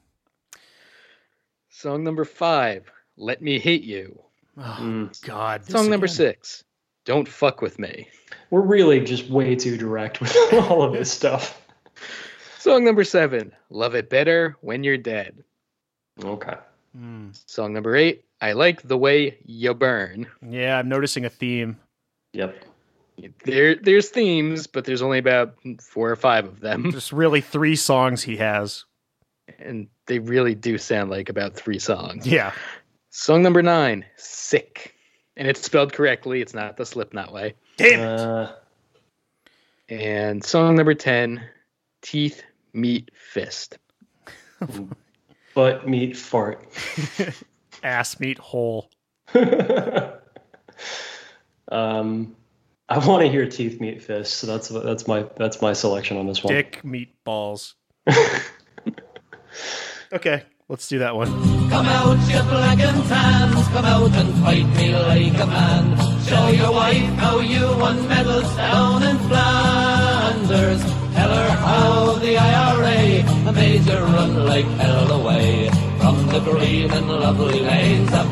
Song number five, "Let Me Hate You." Oh, Mm. God. this Song number again. six, "Don't Fuck With Me." We're really just way too direct with all of this stuff. Song number seven, "Love It Better When You're Dead." Okay. Mm. Song number eight, "I Like the Way You Burn." Yeah, I'm noticing a theme. Yep. There, there's themes, but there's only about four or five of them, Just really three songs he has. and they really do sound like about three songs. Yeah. Song number nine, "Sick," and it's spelled correctly. It's not the Slipknot way. Damn. Uh, And song number ten, "Teeth Meet Fist." butt meat fart. Ass meat hole. um, I want to hear teeth meet fist, so that's that's my that's my selection on this one. Dick meat balls. Okay, let's do that one. Come out, you black and tans, come out and fight me like a man. Show your wife how you won medals down in Flanders. Tell her how the I R A made you run like hell away from the green and lovely lanes of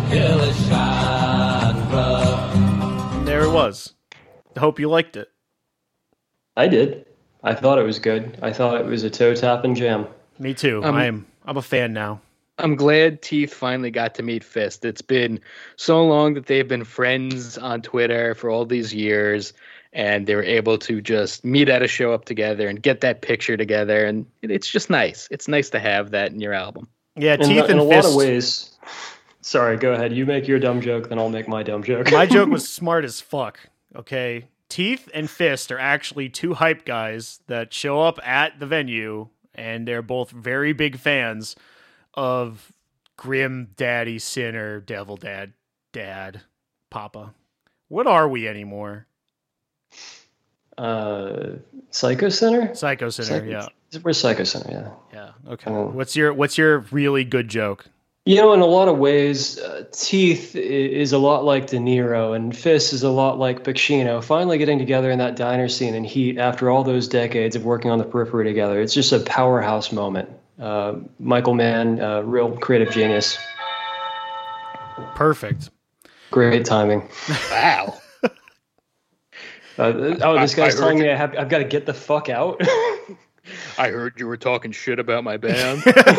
Killishandra. There it was. I hope you liked it. I did. I thought it was good. I thought it was a toe tapping jam. Me too. Um, I'm I'm a fan now. I'm glad Teeth finally got to meet Fist. It's been so long that they've been friends on Twitter for all these years, and they were able to just meet at a show up together and get that picture together, and it, it's just nice. It's nice to have that in your album. Yeah, In, Teeth in and a Fist. lot of ways. Sorry, go ahead. You make your dumb joke, then I'll make my dumb joke. My joke was smart as fuck. Okay, Teeth and Fist are actually two hype guys that show up at the venue, and they're both very big fans of Grim Daddy Sinner, Devil Dad, Dad, Papa. What are we anymore? Uh, Psycho Center? Psycho Sinner, Psycho- yeah, We're Psycho Center, yeah. yeah. Okay, Oh. what's your what's your really good joke? You know, in a lot of ways, uh, Teeth i- is a lot like De Niro, and Fist is a lot like Pacino. Finally getting together in that diner scene in Heat after all those decades of working on the periphery together. It's just a powerhouse moment. Uh, Michael Mann, uh, real creative genius. Perfect. Great timing. Wow. Uh, oh, this I- guy's I telling heard me I have, I've got to get the fuck out. I heard you were talking shit about my band.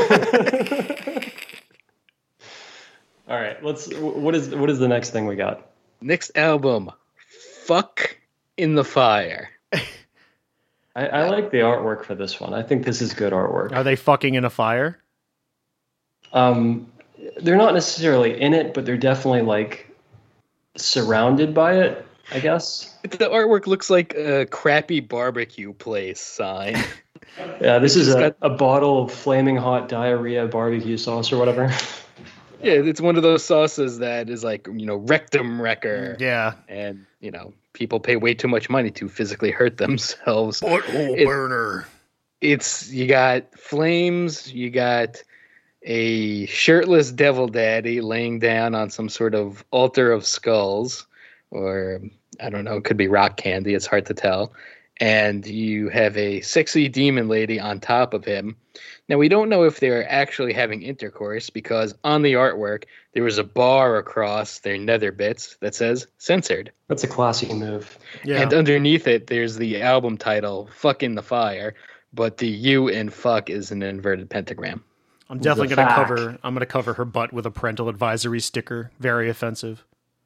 All right, let's. What is what is the next thing we got? Next album, "Fuck in the Fire." I, I like the artwork for this one. I think this is good artwork. Are they fucking in a fire? Um, they're not necessarily in it, but they're definitely like surrounded by it, I guess. The artwork looks like a crappy barbecue place sign. Yeah, this is It's a, got- a bottle of flaming hot diarrhea barbecue sauce or whatever. Yeah, it's one of those sauces that is like, you know, rectum wrecker. Yeah. And, you know, people pay way too much money to physically hurt themselves. Butthole It- burner. It's, you got flames, you got a shirtless devil daddy laying down on some sort of altar of skulls, or I don't know, it could be rock candy, it's hard to tell. And you have a sexy demon lady on top of him. Now, we don't know if they're actually having intercourse because on the artwork, there was a bar across their nether bits that says censored. That's a classy move. Yeah. And underneath it, there's the album title, Fuck in the Fire, but the U in fuck is an inverted pentagram. I'm definitely The gonna fact. cover. I'm gonna cover her butt with a parental advisory sticker. Very offensive.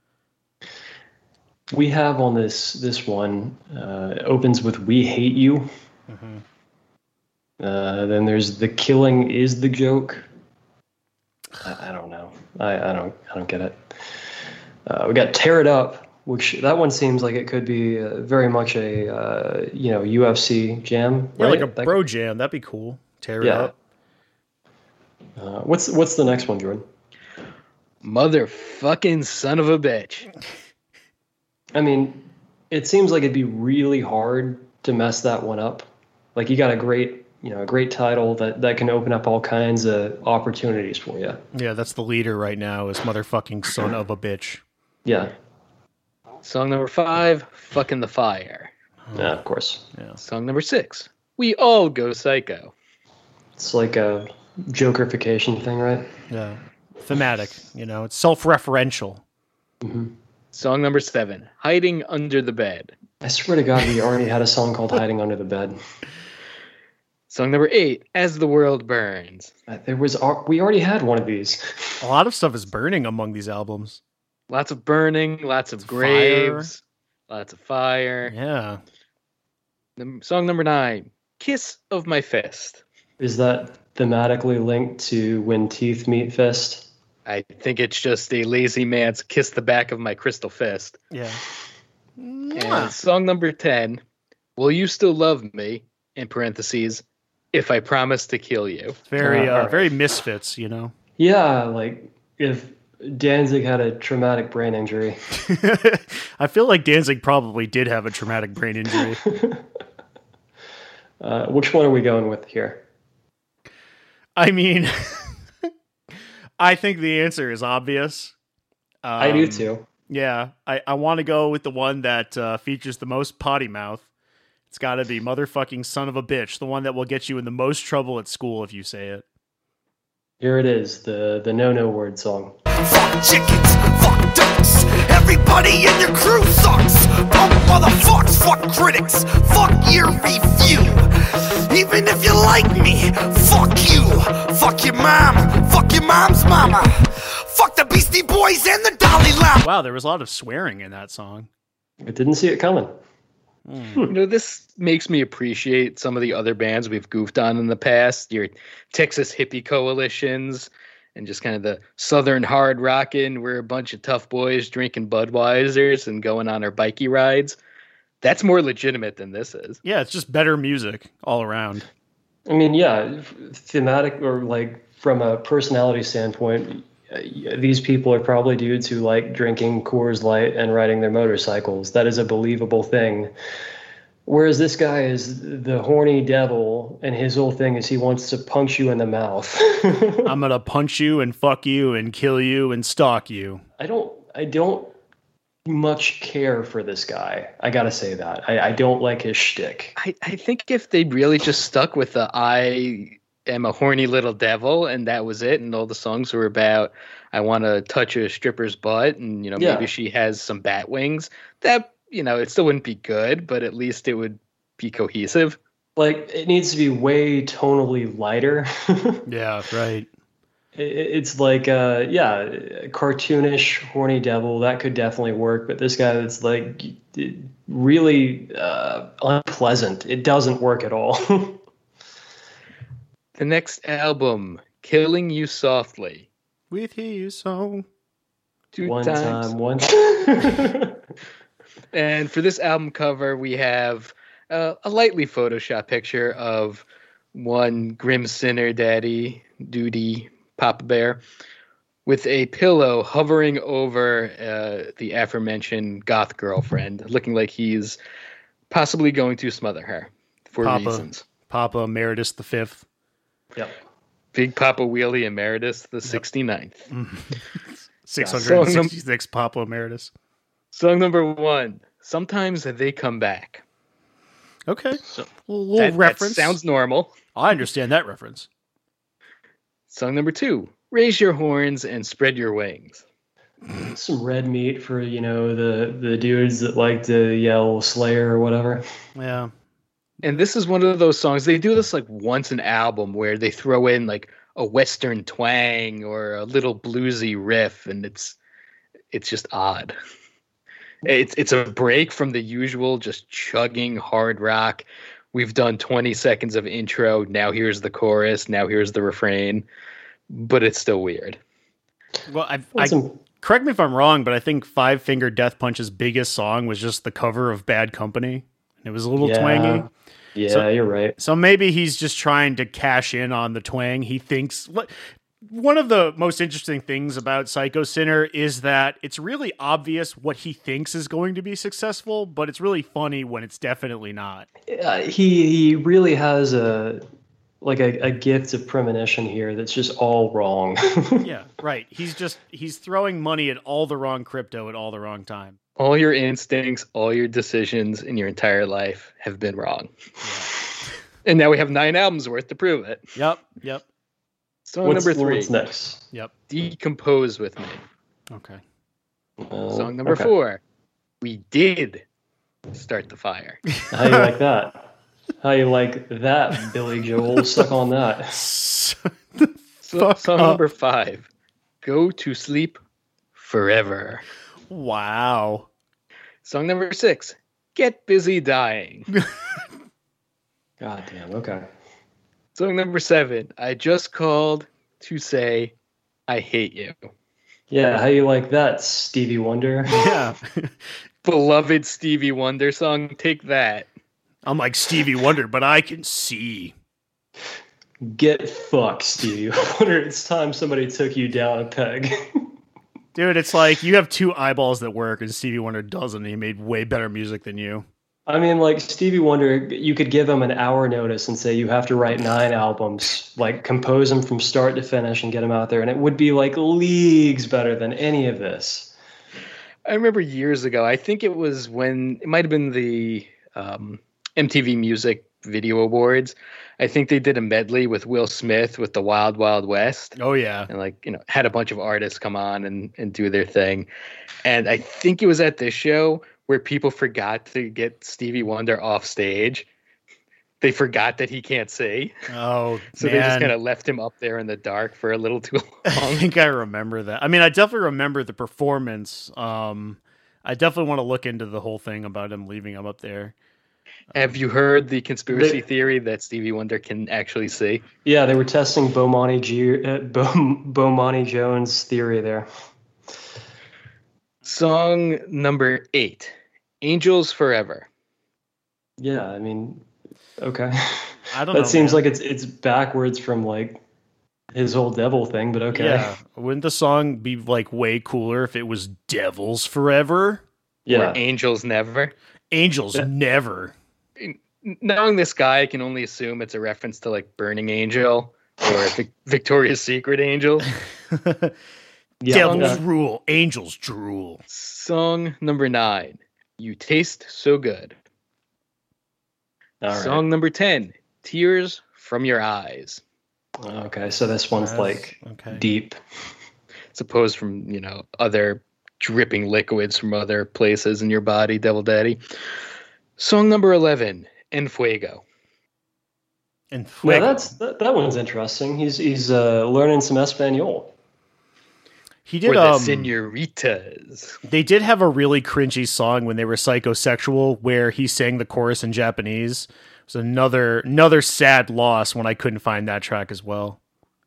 We have on this this one uh, it opens with "We hate you." Mm-hmm. Uh, then there's "The killing is the joke." I, I don't know. I, I don't. I don't get it. Uh, we got "Tear It Up," which that one seems like it could be uh, very much a uh, you know U F C jam. Yeah, right? like a That- bro jam. That'd be cool. Tear it Yeah. up. Uh, what's what's the next one, Jordan? Motherfucking son of a bitch. I mean, it seems like it'd be really hard to mess that one up. Like you got a great, you know, a great title that, that can open up all kinds of opportunities for you. Yeah, that's the leader right now. Is motherfucking son of a bitch. Yeah, Song number five, Fuck in the Fire. yeah, of course. Song number six, We All Go Psycho. It's like a Jokerification thing, right? Yeah, thematic. You know, it's self-referential. Song number seven, Hiding Under the Bed. I swear to God, we already had a song called "Hiding Under the Bed." Song number eight, As the World Burns. Uh, There was al- we already had one of these. A lot of stuff is burning among these albums. Lots of burning, lots of Fire. graves, lots of fire. Yeah. Num- Song number nine, Kiss of My Fist. Is that thematically linked to When Teeth Meet Fist? I think it's just a lazy man's kiss the back of my crystal fist. Yeah. And song number ten, Will You Still Love Me, in parentheses, If I Promise to Kill You. Very, Uh, uh, alright. very Misfits, you know. Yeah, like if Danzig had a traumatic brain injury. I feel like Danzig probably did have a traumatic brain injury. Uh, which one are we going with here? I mean, I think the answer is obvious. Um, I do too. Yeah, I, I want to go with the one that uh, features the most potty mouth. It's got to be motherfucking son of a bitch, the one that will get you in the most trouble at school if you say it. Here it is, the the no no word song. Fuck chickens, fuck ducks. Everybody in your crew sucks. Fuck motherfucks, fuck critics, fuck your review. Even if you like me, fuck you. Fuck your mom, fuck your mom's mama. Fuck the Beastie Boys and the Dalai Lama. Wow, there was a lot of swearing in that song. I didn't see it coming. You know, this makes me appreciate some of the other bands we've goofed on in the past. Your Texas hippie coalitions and just kind of the Southern hard rockin'. We're a bunch of tough boys drinking Budweisers and going on our bikey rides. That's more legitimate than this is. Yeah, it's just better music all around. I mean, yeah, f- thematic or like from a personality standpoint, uh, these people are probably dudes who like drinking Coors Light and riding their motorcycles. That is a believable thing. Whereas this guy is the horny devil, and his whole thing is he wants to punch you in the mouth. I'm going to punch you and fuck you and kill you and stalk you. I don't, I don't much care for this guy. I gotta say that. I, I don't like his shtick. I, I think if they really just stuck with the I am a horny little devil and that was it, and all the songs were about I want to touch a stripper's butt and, you know, Yeah. maybe she has some bat wings, that, you know, it still wouldn't be good, but at least it would be cohesive. Like, it needs to be way tonally lighter. Yeah, right. It- It's like, uh, yeah, cartoonish, horny devil, that could definitely work. But this guy that's like really uh, unpleasant, it doesn't work at all. The next album, Killing You Softly. With you song. Two one times. time, one time. And for this album cover, we have uh, a lightly Photoshop picture of one grim sinner daddy, duty, Papa Bear, with a pillow hovering over uh, the aforementioned goth girlfriend, looking like he's possibly going to smother her for Papa. reasons. Papa Emeritus the Fifth. Yep. Big Papa Wheelie Emeritus the sixty-ninth. six hundred sixty-six Song Papa Emeritus. Song number one, Sometimes They Come Back. Okay. So A little that, that reference. sounds normal. I understand that reference. Song number two, Raise Your Horns and Spread Your Wings. Some red meat for, you know, the, the dudes that like to yell Slayer or whatever. Yeah. And this is one of those songs, they do this like once an album where they throw in like a Western twang or a little bluesy riff, and it's it's just odd. It's it's a break from the usual just chugging hard rock. We've done twenty seconds of intro, now here's the chorus, now here's the refrain, but it's still weird. Well, I, Well, I some- correct me if I'm wrong, but I think Five Finger Death Punch's biggest song was just the cover of Bad Company. It was a little Yeah. twangy. Yeah, So- you're right. So maybe he's just trying to cash in on the twang. He thinks what one of the most interesting things about Psycho Sinner is that it's really obvious what he thinks is going to be successful, but it's really funny when it's definitely not. Uh, he he really has a like a, a gift of premonition here that's just all wrong. Yeah, right. He's just he's throwing money at all the wrong crypto at all the wrong time. All your instincts, all your decisions in your entire life have been wrong. And now we have nine albums worth to prove it. Yep, yep, Song what's, number three, what's next? yep. Decompose With Me. Okay. Uh, Song number okay. four, We Did Start the Fire. How you like that? How you like that, Billy Joel? Suck on that. So, Fuck song up. number five, Go to Sleep Forever. Wow. Song number six, Get Busy Dying. God damn. Okay. Song number seven, I Just Called to Say I Hate You. Yeah. How you like that, Stevie Wonder? Yeah. Beloved Stevie Wonder song, take that. I'm like Stevie Wonder, but I can see. Get fucked, Stevie Wonder. It's time somebody took you down a peg. Dude, it's like you have two eyeballs that work and Stevie Wonder doesn't. He made way better music than you. I mean, like Stevie Wonder, you could give him an hour notice and say you have to write nine albums, like compose them from start to finish and get them out there, and it would be like leagues better than any of this. I remember years ago, I think it was when, it might have been the um, M T V Music Video Awards. I think they did a medley with Will Smith with the Wild Wild West. Oh, yeah. And like, you know, had a bunch of artists come on and, and do their thing. And I think it was at this show where people forgot to get Stevie Wonder off stage. They forgot that he can't see. Oh, so man. they just kind of left him up there in the dark for a little too long. I think I remember that. I mean, I definitely remember the performance. Um, I definitely want to look into the whole thing about him leaving him up there. Have you heard the conspiracy They- theory that Stevie Wonder can actually see? Yeah, they were testing Bomani, G- uh, Bom- Bomani Jones' theory there. Song number eight, Angels Forever. Yeah, I mean, okay. I don't that know. seems man. like it's it's backwards from like his whole devil thing, but okay. Yeah. Wouldn't the song be like way cooler if it was Devils Forever? Yeah. Or Angels Never. Angels Yeah. Never. Knowing this guy, I can only assume it's a reference to like Burning Angel or Vic- Victoria's Secret Angel. Yeah, Devils yeah. rule, angels drool. Song number nine, You Taste So Good. All right. Song number ten, Tears from Your Eyes. Okay, so this one's like Okay. deep. Supposed from, you know, other dripping liquids from other places in your body, Devil Daddy. Song number eleven, En Fuego. And Yeah, Fuego. that's that, that one's interesting. He's he's uh, learning some Espanol. He For did. the Um, senoritas. they did have a really cringy song when they were psychosexual, where he sang the chorus in Japanese. It was another another sad loss when I couldn't find that track as well.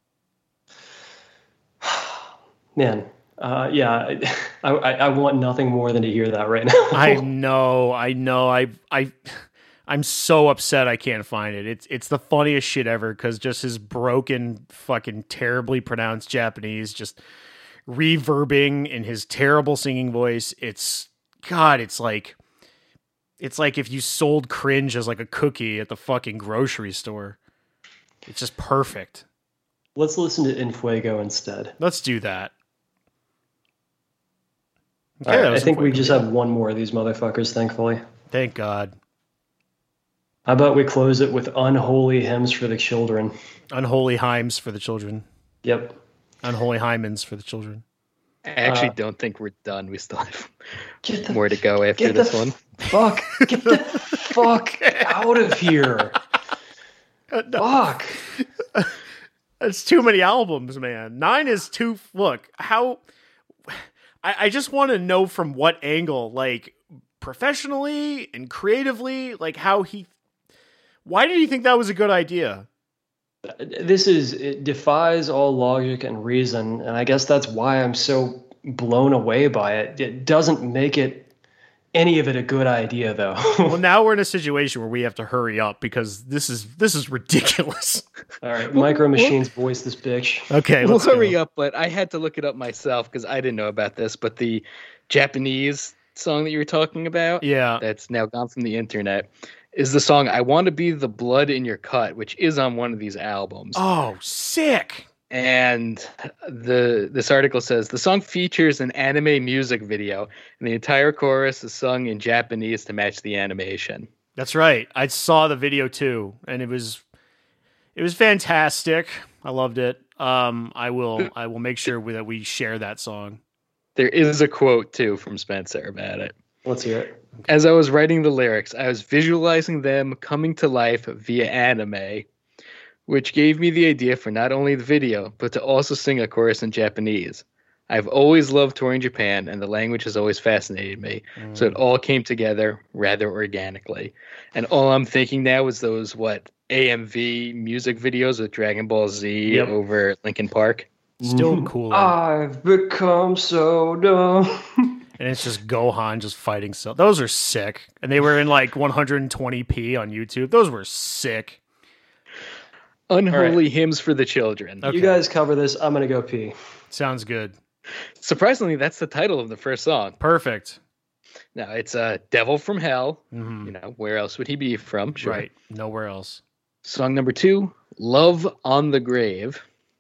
Man, uh, yeah, I, I I want nothing more than to hear that right now. I know, I know, I I. I'm so upset I can't find it. It's it's the funniest shit ever because just his broken, fucking terribly pronounced Japanese, just reverbing in his terrible singing voice. It's God, it's like it's like if you sold cringe as like a cookie at the fucking grocery store. It's just perfect. Let's listen to En Fuego instead. Let's do that. All right, that I was think we Fuego. just have one more of these motherfuckers, thankfully. Thank God. How about we close it with Unholy Hymns for the Children? Unholy hymns for the children. Yep. Unholy hymens for the children. I actually Uh, don't think we're done. We still have Get the more to go after get the this one. fuck, get the fuck out of here. Fuck. It's too many albums, man. Nine is too. Look, how. I, I just want to know from what angle, like professionally and creatively, like how he. Why did he think that was a good idea? This is, it defies all logic and reason, and I guess that's why I'm so blown away by it. It doesn't make it, any of it, a good idea, though. Well, now we're in a situation where we have to hurry up because this is this is ridiculous. All right, Micro Machines voice this bitch. Okay, We'll let's hurry go. up, but I had to look it up myself because I didn't know about this. But the Japanese song that you were talking about, Yeah. that's now gone from the internet, is the song I Want to Be the Blood in Your Cut, which is on one of these albums. Oh, sick. And the this article says the song features an anime music video, and the entire chorus is sung in Japanese to match the animation. That's right. I saw the video too, and it was it was fantastic. I loved it. Um, I will I will make sure that we share that song. There is a quote too from Spencer about it. Let's hear it. As I was writing the lyrics, I was visualizing them coming to life via anime, which gave me the idea for not only the video, but to also sing a chorus in Japanese. I've always loved touring Japan, and the language has always fascinated me. Mm. So it all came together rather organically. And all I'm thinking now is those, what, A M V music videos with Dragon Ball Z yep. over Linkin Park. Still cool. I've become so dumb. And it's just Gohan just fighting. So those are sick. And they were in like one hundred twenty p on YouTube. Those were sick. Unholy right. hymns for the children. Okay. You guys cover this. I'm going to go pee. Sounds good. Surprisingly, that's the title of the first song. Perfect. Now, it's uh, Devil from Hell. Mm-hmm. You know, where else would he be from? Sure. Right. Nowhere else. Song number two, Love on the Grave.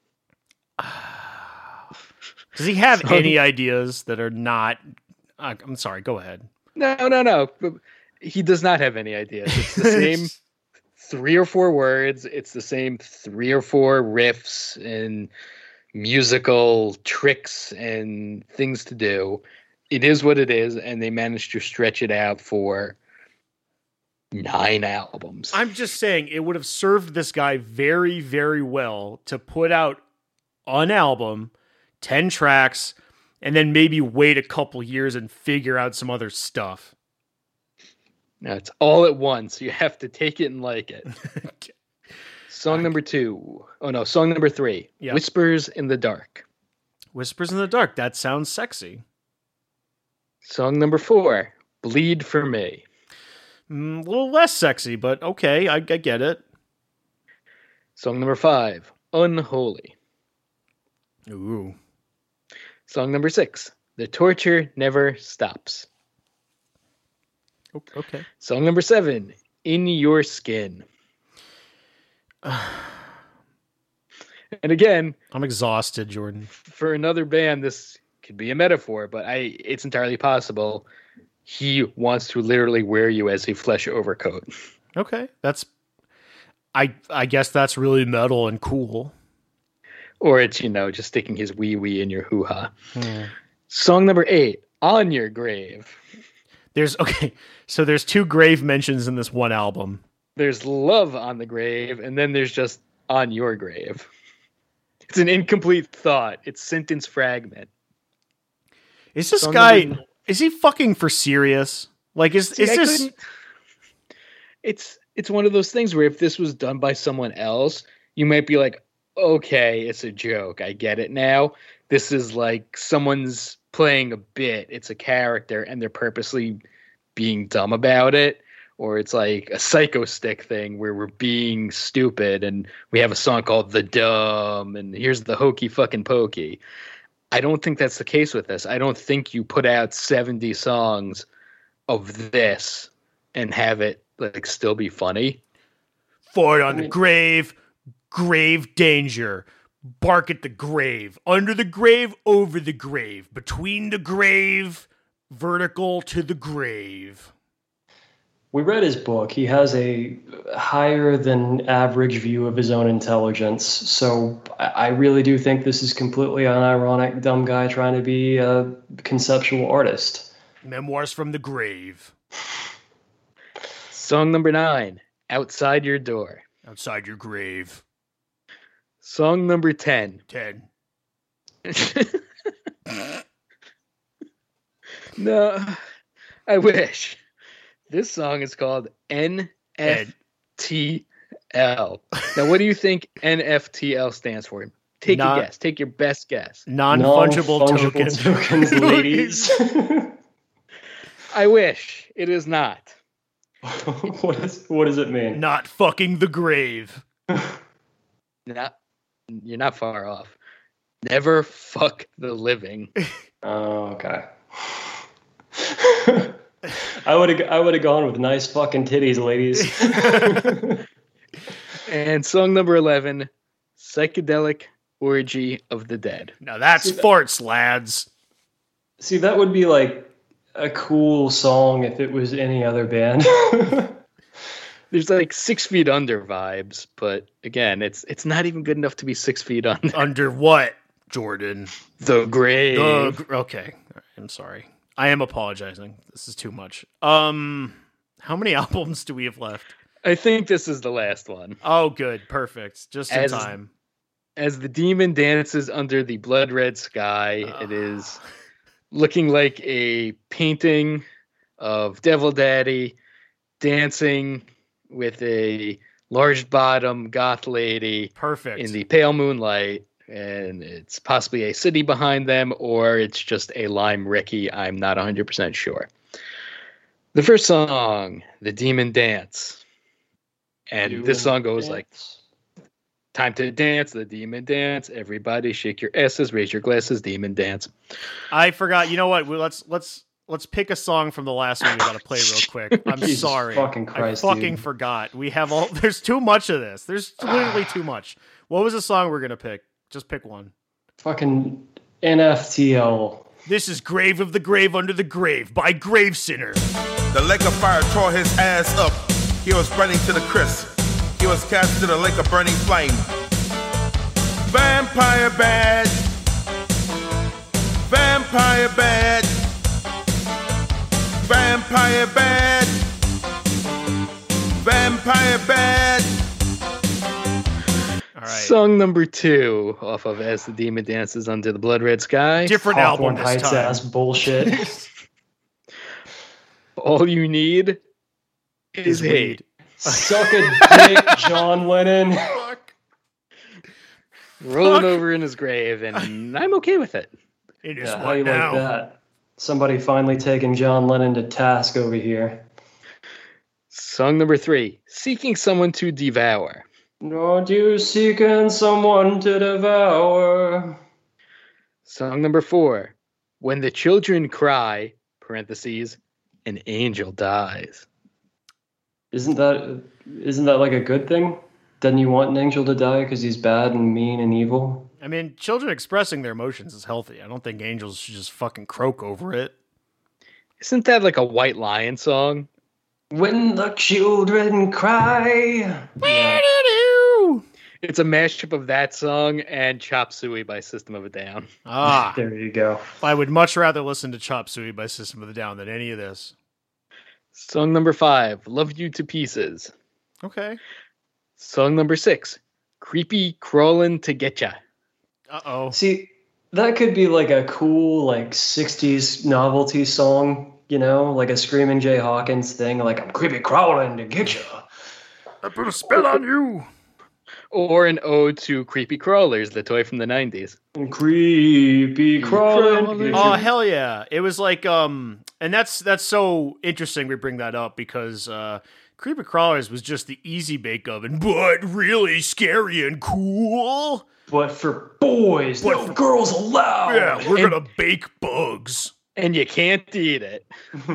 Does he have Song... any ideas that are not... Uh, I'm sorry, go ahead. No, no, no. He does not have any ideas. It's the same three or four words. It's the same three or four riffs and musical tricks and things to do. It is what it is, and they managed to stretch it out for nine albums. I'm just saying it would have served this guy very, very well to put out an album, ten tracks, and then maybe wait a couple years and figure out some other stuff. Now it's all at once. You have to take it and like it. Song number two. Oh no, song number three. Yep. Whispers in the Dark. Whispers in the Dark. That sounds sexy. Song number four. Bleed for Me. Mm, a little less sexy, but okay, I, I get it. Song number five. Unholy. Ooh. Song number six. The Torture Never Stops. Okay. Song number seven. In Your Skin. And again, I'm exhausted, Jordan. For another band, this could be a metaphor, but I it's entirely possible he wants to literally wear you as a flesh overcoat. Okay, that's I I guess that's really metal and cool. Or it's, you know, just sticking his wee wee in your hoo-ha. Hmm. Song number eight, On Your Grave. There's okay, so there's two grave mentions in this one album. There's Love on the Grave, and then there's just On Your Grave. It's an incomplete thought. It's sentence fragment. Is this Song guy, number... is he fucking for serious? Like, is See, is I this... Couldn't... It's it's one of those things where if this was done by someone else, you might be like, okay, it's a joke. I get it now. This is like someone's playing a bit. It's a character, and they're purposely being dumb about it. Or it's like a Psycho Stick thing where we're being stupid and we have a song called The Dumb and here's the hokey fucking pokey. I don't think that's the case with this. I don't think you put out seventy songs of this and have it like still be funny. Fart on the grave, grave danger. Bark at the grave, under the grave, over the grave, between the grave, vertical to the grave. We read his book. He has a higher than average view of his own intelligence. So I really do think this is completely unironic, dumb guy trying to be a conceptual artist. Memoirs from the Grave. Song number nine, Outside Your Door. Outside Your Grave. Song number ten. Ten. No, I wish. This song is called N F T L. Now, what do you think N F T L stands for? Take non, your guess. Take your best guess. Non-fungible, non-fungible tokens. tokens ladies. I wish. It is not. what, is, what does it mean? Not fucking the grave. Not, you're not far off. Never fuck the living. Oh, okay. I would have I would have gone with nice fucking titties, ladies. And song number eleven, Psychedelic Orgy of the Dead. Now that's see, farts, lads. See, that would be like a cool song if it was any other band. There's like Six Feet Under vibes, but again, it's it's not even good enough to be Six Feet Under. Under what, Jordan? The grave. The, okay, I'm sorry. I am apologizing. This is too much. Um, how many albums do we have left? I think this is the last one. Oh, good. Perfect. Just in as, time. As the demon dances under the blood red sky, Oh. it is looking like a painting of Devil Daddy dancing with a large bottom goth lady Perfect. in the pale moonlight. And it's possibly a city behind them, or it's just a Lime Ricky. I'm not one hundred percent sure. The first song, The Demon Dance. And this song goes like, time to dance, the demon dance. Everybody shake your asses, raise your glasses, demon dance. I forgot. You know what? Well, let's let's let's pick a song from the last one we got to play real quick. I'm Jesus sorry. fucking Christ, I fucking dude. forgot. We have all. There's too much of this. There's literally too much. What was the song we're gonna pick? Just pick one. Fucking N F T L. This is Grave of the Grave Under the Grave by Grave Sinner. The lake of fire tore his ass up. He was burning to the crisp. He was cast to the lake of burning flame. Vampire bad. Vampire bad. Vampire bad. Vampire bad. All right. Song number two off of As the Demon Dances Under the Blood Red Sky. Different Hawthorne album this Heights time. ass bullshit. All you need is hate. Suck a dick, John Lennon. Rolling Fuck. over in his grave, and I'm okay with it. It is Yeah, how what you now? like that? Somebody finally taking John Lennon to task over here. Song number three, Seeking Someone to Devour. Not you seeking someone to devour. Song number four, When the Children Cry, parentheses, an angel dies. Isn't that isn't that like a good thing? Doesn't you want an angel to die because he's bad and mean and evil? I mean, children expressing their emotions is healthy. I don't think angels should just fucking croak over it. Isn't that like a White Lion song? When the children cry. Yeah. It's a mashup of that song and Chop Suey by System of a Down. Ah, There you go. I would much rather listen to Chop Suey by System of a Down than any of this. Song number five, Love You to Pieces. Okay. Song number six, Creepy Crawlin' to Getcha. Uh-oh. See, that could be like a cool like sixties novelty song, you know, like a Screaming Jay Hawkins thing, like I'm creepy crawling to get you. I put a spell on you. Or an ode to Creepy Crawlers, the toy from the nineties. Creepy crawling. to get Oh ya. hell yeah! It was like um, and that's that's so interesting. We bring that up because uh, Creepy Crawlers was just the easy bake oven, but really scary and cool. But for boys, But no for- girls allowed. Yeah, we're And- gonna bake bugs. And you can't eat it.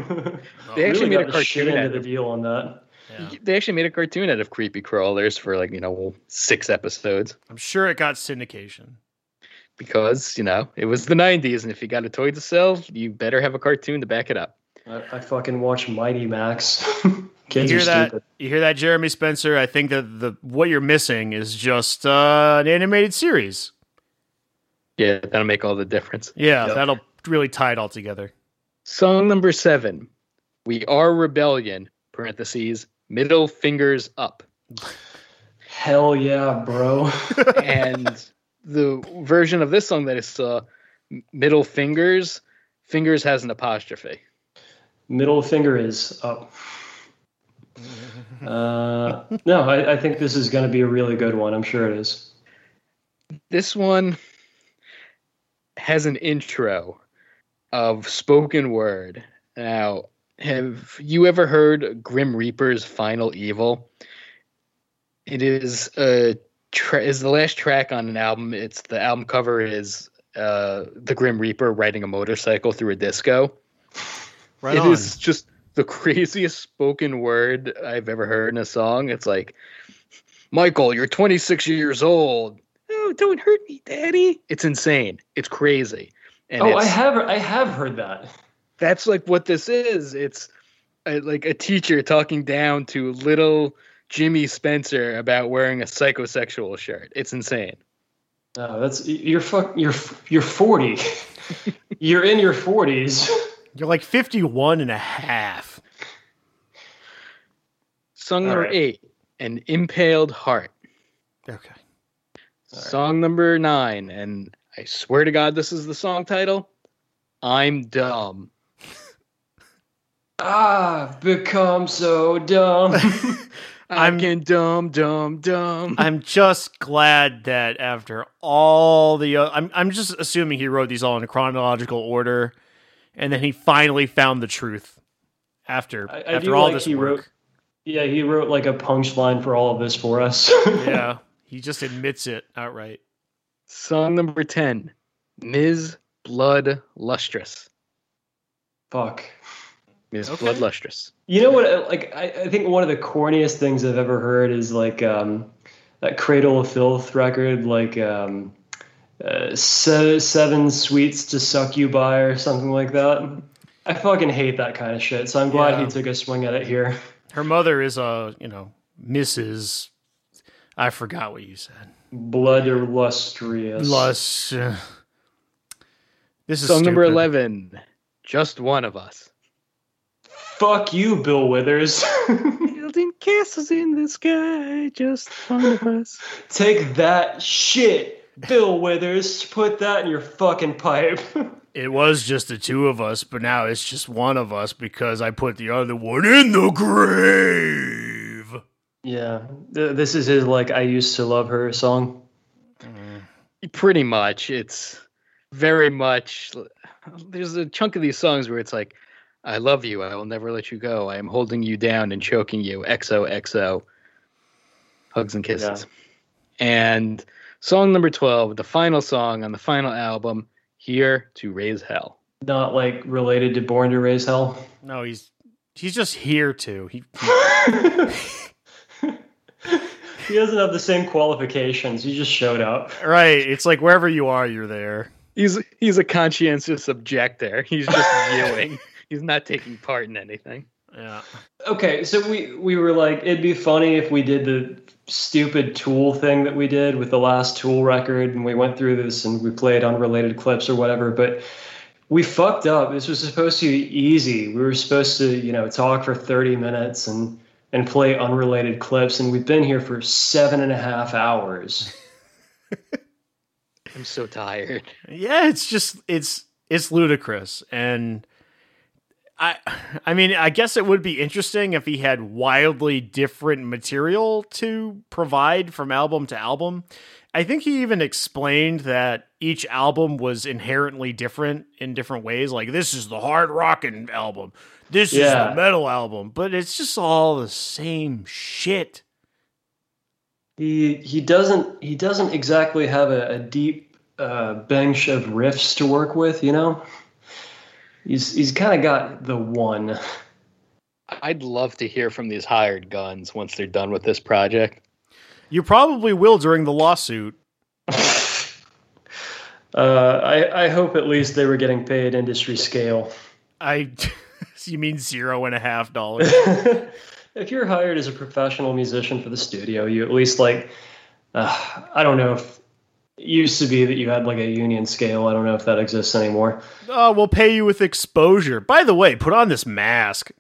They Really actually made a got the shit cartoon into out the of deal on that. Yeah. They actually made a cartoon out of Creepy Crawlers for like, you know, six episodes. I'm sure it got syndication. Because, you know, it was the nineties, and if you got a toy to sell, you better have a cartoon to back it up. I, I fucking watch Mighty Max. You Kids hear are that? stupid. You hear that, Jeremy Spencer? I think that the what you're missing is just uh, an animated series. Yeah, that'll make all the difference. Yeah, Yep. that'll really tie it all together. Song number seven, We Are Rebellion, parentheses, middle fingers up. Hell yeah, bro. And the version of this song that I saw, middle fingers, fingers has an apostrophe. Middle finger is up. Uh, no, I, I think this is going to be a really good one. I'm sure it is. This one has an intro of spoken word. Now, have you ever heard Grim Reaper's Final Evil? It is a tra- is the last track on an album. It's the album cover is uh, the Grim Reaper riding a motorcycle through a disco. Right It on. is just the craziest spoken word I've ever heard in a song. It's like, Michael, you're twenty-six years old. Oh, don't hurt me, Daddy. It's insane. It's crazy. And Oh, it's, I have I have heard that. that's like what this is. It's a, like a teacher talking down to little Jimmy Spencer about wearing a psychosexual shirt. It's insane. No, that's you're fuck you're you're forty. You're in your forties. You're like fifty-one and a half. Song All number right. eight, An Impaled Heart. Okay. Song number nine, and I swear to God, this is the song title. I'm dumb. I've become so dumb. I'm getting dumb, dumb, dumb. I'm just glad that after all the, uh, I'm I'm just assuming he wrote these all in chronological order, and then he finally found the truth after I, I after do all like this he work. wrote. Yeah, he wrote like a punchline for all of this for us. Yeah, he just admits it outright. Song number ten, Miz Blood Lustrous. Fuck. Miz Okay. Blood Lustrous. You know what? Like, I, I think one of the corniest things I've ever heard is like um, that Cradle of Filth record, like um, uh, se- Seven Sweets to Suck You By or something like that. I fucking hate that kind of shit. So I'm glad Yeah. he took a swing at it here. Her mother is a, you know, Missus I forgot what you said. Blood or lustrous. Lust. uh, This is Song number stupid. eleven, Just One of Us. Fuck you, Bill Withers. Building castles in the sky, just one of us. Take that shit, Bill Withers. Put that in your fucking pipe. It was just the two of us, but now it's just one of us because I put the other one in the grave. Yeah, th- this is his like "I Used to Love Her" song. Pretty much. It's very much. There's a chunk of these songs where it's like, I love you. I will never let you go. I am holding you down and choking you. X O X O. Hugs and kisses. And song number twelve, the final song on the final album, Here to Raise Hell. Not like related to "Born to Raise Hell." No, he's he's just here to. He, He doesn't have the same qualifications. He just showed up. right. It's like wherever you are, you're there. He's he's a conscientious objector. He's just viewing. He's not taking part in anything. Yeah. Okay, so we we were like, it'd be funny if we did the stupid Tool thing that we did with the last Tool record, and we went through this and we played unrelated clips or whatever, but we fucked up. This was supposed to be easy. We were supposed to, you know, talk for thirty minutes and and play unrelated clips, and we've been here for seven and a half hours. I'm so tired. Yeah, it's just it's it's ludicrous, and I I mean I guess it would be interesting if he had wildly different material to provide from album to album. I think he even explained that each album was inherently different in different ways. Like, this is the hard rockin' album, this Yeah. is the metal album, but it's just all the same shit. He he doesn't he doesn't exactly have a, a deep uh, bench of riffs to work with, you know. He's he's kind of got the one. I'd love to hear from these hired guns once they're done with this project. You probably will during the lawsuit. Uh, I I hope at least they were getting paid industry scale. I, you mean zero and a half dollars? If you're hired as a professional musician for the studio, you at least like, uh, I don't know if it used to be that you had like a union scale. I don't know if that exists anymore. Oh, we'll pay you with exposure. By the way, put on this mask.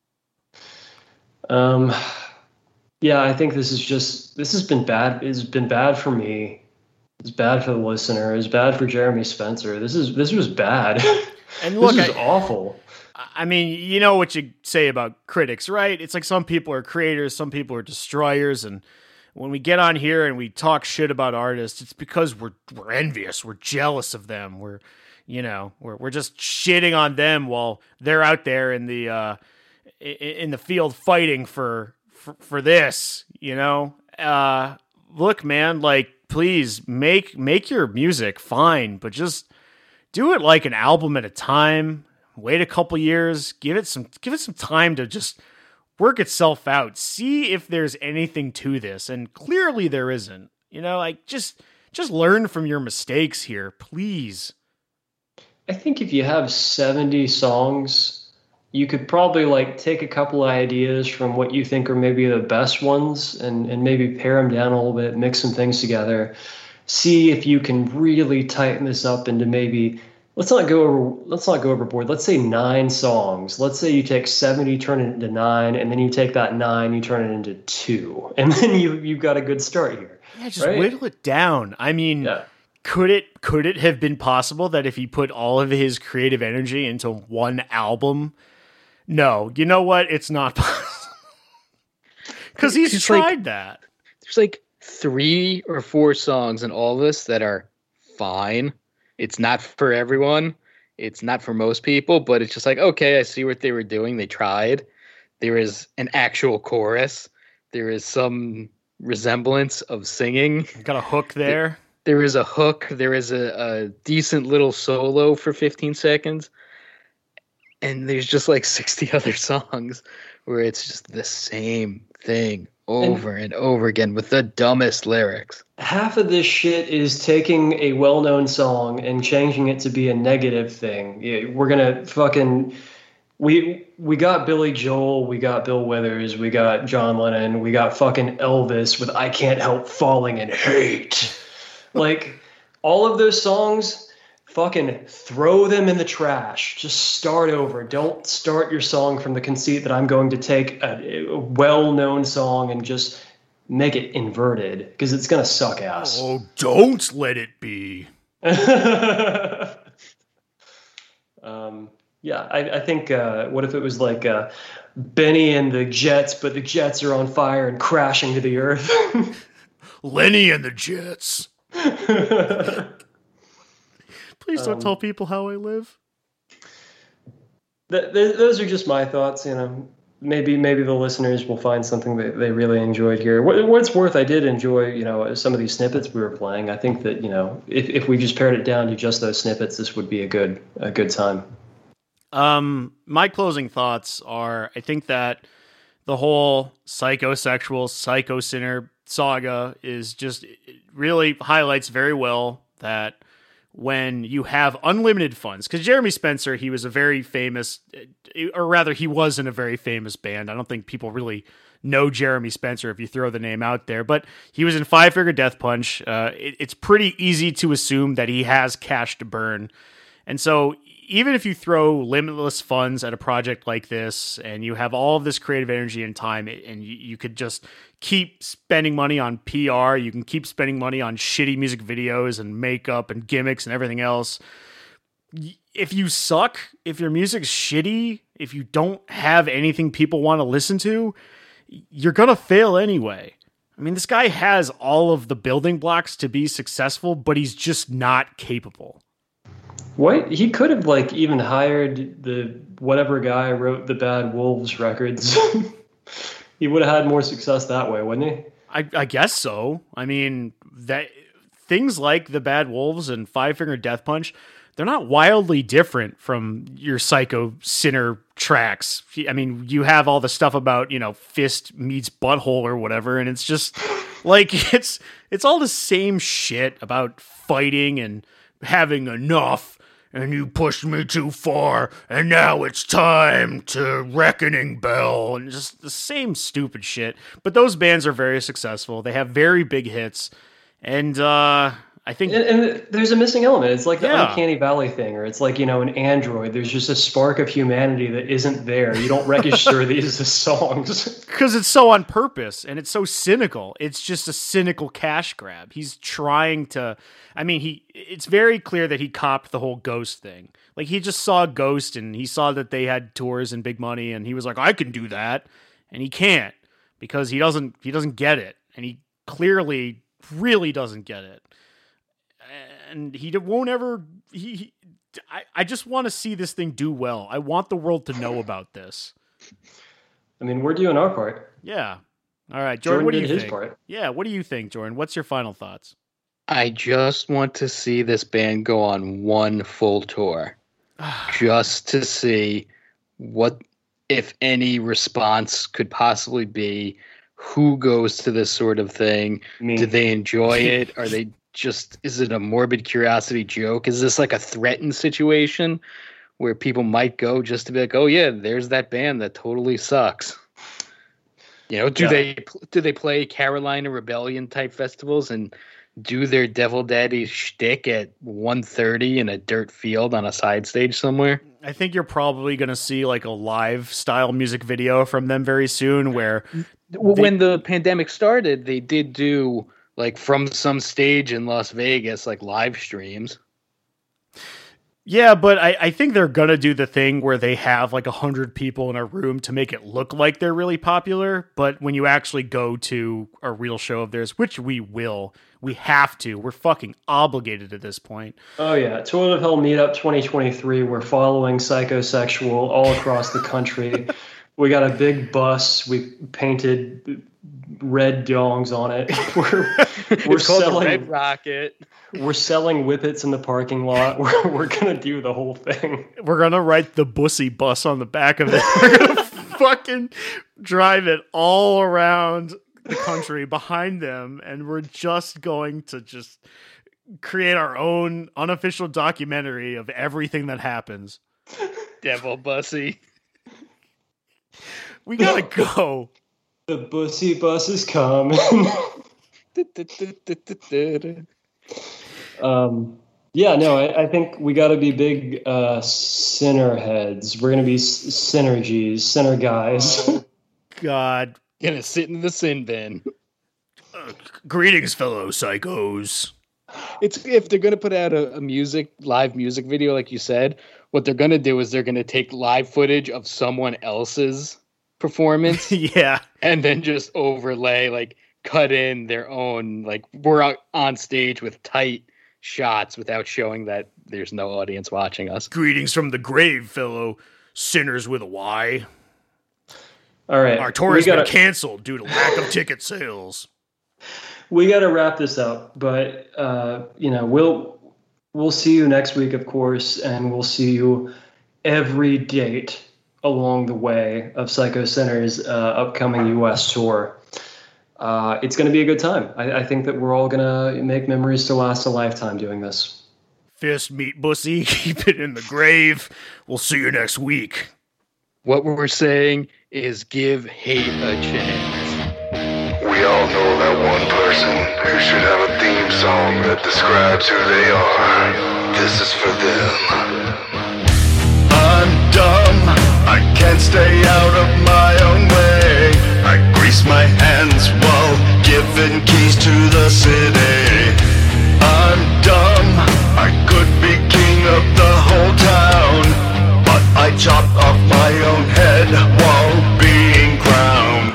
Um, yeah, I think this is just, this has been bad. It's been bad for me. It's bad for the listener. It's bad for Jeremy Spencer. This is, this was bad. And look, this is I- awful. I mean, you know what you say about critics, right? It's like some people are creators, some people are destroyers, and when we get on here and we talk shit about artists, it's because we're we're envious, we're jealous of them, we're you know we're we're just shitting on them while they're out there in the uh, in, in the field fighting for for, for this, you know. Uh, look, man, like please make make your music fine, but just do it like an album at a time. Wait a couple years, give it some give it some time to just work itself out. See if there's anything to this, and clearly there isn't. You know, like just just learn from your mistakes here, please. I think if you have seventy songs, you could probably like take a couple of ideas from what you think are maybe the best ones and, and maybe pare them down a little bit, mix some things together, see if you can really tighten this up into maybe, let's not go over, let's not go overboard. Let's say nine songs. Let's say you take seventy, turn it into nine, and then you take that nine, you turn it into two. And then you, you've got a good start here. Yeah, just right? whittle it down. I mean, Yeah. could it could it have been possible that if he put all of his creative energy into one album? No, you know what? It's not possible. Because he's It's tried like- that. There's like three or four songs in all this that are fine. It's not for everyone. It's not for most people, but it's just like, okay, I see what they were doing. They tried. There is an actual chorus. There is some resemblance of singing. Got a hook there. There is a hook. There is a, a decent little solo for fifteen seconds. And there's just like sixty other songs where it's just the same thing over and, and over again with the dumbest lyrics. Half of this shit is taking a well-known song and changing it to be a negative thing. Yeah, we're gonna fucking we we got Billy Joel, we got Bill Withers, we got John Lennon, we got fucking Elvis with "I Can't Help Falling in Hate." Like all of those songs, fucking throw them in the trash. Just start over. Don't start your song from the conceit that I'm going to take a, a well-known song and just make it inverted, because it's gonna suck ass. Oh, don't let it be. um, yeah, I, I think. Uh, what if it was like uh, Benny and the Jets, but the Jets are on fire and crashing to the earth? Lenny and the Jets. Please don't Um, tell people how I live. Th- th- those are just my thoughts. You know, maybe maybe the listeners will find something that they really enjoyed here. What, what's worth, I did enjoy, you know, some of these snippets we were playing. I think that, you know, if if we just pared it down to just those snippets, this would be a good a good time. Um, my closing thoughts are: I think that the whole psychosexual, psycho sinner saga is just it really highlights very well that when you have unlimited funds, because Jeremy Spencer, he was a very famous, or rather he was in a very famous band. I don't think people really know Jeremy Spencer if you throw the name out there, but he was in Five Finger Death Punch. Uh, it, it's pretty easy to assume that he has cash to burn. And so even if you throw limitless funds at a project like this and you have all of this creative energy and time, and you, you could just keep spending money on P R, you can keep spending money on shitty music videos and makeup and gimmicks and everything else. If you suck, if your music's shitty, if you don't have anything people want to listen to, you're going to fail anyway. I mean, this guy has all of the building blocks to be successful, but he's just not capable. What he could have like even hired the whatever guy who wrote the Bad Wolves records. He would have had more success that way, wouldn't he? I, I guess so. I mean, that things like the Bad Wolves and Five Finger Death Punch, they're not wildly different from your Psycho Sinner tracks. I mean, you have all the stuff about, you know, fist meets butthole or whatever, and it's just like it's it's all the same shit about fighting and having enough. And you pushed me too far, and now it's time to Reckoning Bell, and just the same stupid shit. But those bands are very successful. They have very big hits, and uh, I think... And, and there's a missing element. It's like the Yeah. Uncanny Valley thing, or it's like, you know, an Android. There's just a spark of humanity that isn't there. You don't register these as songs. Because it's so on purpose, and it's so cynical. It's just a cynical cash grab. He's trying to... I mean, he. It's very clear that he copped the whole Ghost thing. Like, he just saw Ghost, and he saw that they had tours and big money, and he was like, I can do that. And he can't, because he doesn't he doesn't get it. And he clearly really doesn't get it. And he won't ever... He, he I, I just want to see this thing do well. I want the world to know about this. I mean, we're doing our part. Yeah. All right, Jordan, Jordan what do did you his think? part. Yeah, what do you think, Jordan? What's your final thoughts? I just want to see this band go on one full tour. Just to see what, if any, response could possibly be. Who goes to this sort of thing? Me. Do they enjoy it? Are they just, is it a morbid curiosity joke? Is this like a threatened situation where people might go just to be like, oh yeah, there's that band that totally sucks? You know, do Yeah. they do they play Carolina Rebellion type festivals and do their Devil Daddy shtick at one thirty in a dirt field on a side stage somewhere? I think you're probably going to see like a live style music video from them very soon where Well, when the pandemic started, they did do like from some stage in Las Vegas, like live streams. Yeah, but I, I think they're gonna do the thing where they have like a hundred people in a room to make it look like they're really popular. But when you actually go to a real show of theirs, which we will, we have to, we're fucking obligated at this point. Oh yeah, Toilet of Hell Meetup twenty twenty-three. We're following Psychosexual all across the country. We got a big bus. We painted red dongs on it. We're we're It's called the selling Red Rocket. We're selling whippets in the parking lot. We're we're gonna do the whole thing. We're gonna write the Bussy bus on the back of it. We're gonna fucking drive it all around the country behind them, and we're just going to just create our own unofficial documentary of everything that happens. Devil Bussy. We gotta go. The Bussy bus is coming. um, yeah, no, I, I think we got to be big uh, sinner heads. We're gonna be s- synergies, sinner guys. God. Gonna sit in the sin bin. Uh, greetings, fellow psychos. It's if they're gonna put out a, a music live music video, like you said, what they're gonna do is they're gonna take live footage of someone else's performance, yeah, and then just overlay, like cut in their own, like we're out on stage with tight shots without showing that there's no audience watching us. Greetings from the grave, fellow sinners with a Y. All right, our tour has gotta, been canceled due to lack of ticket sales. We got to wrap this up, but uh, you know, we'll we'll see you next week, of course, and we'll see you every date along the way of Psycho Center's uh, upcoming U S tour. Uh, it's going to be a good time. I, I think that we're all going to make memories to last a lifetime doing this. Fist meat Bussy, keep it in the grave. We'll see you next week. What we're saying is give hate a chance. We all know that one person who should have a theme song that describes who they are. This is for them. I'm dumb, I can't stay out of my own way. I grease my hands while giving keys to the city. I'm dumb, I could be king of the whole town, but I chop off my own head while being crowned.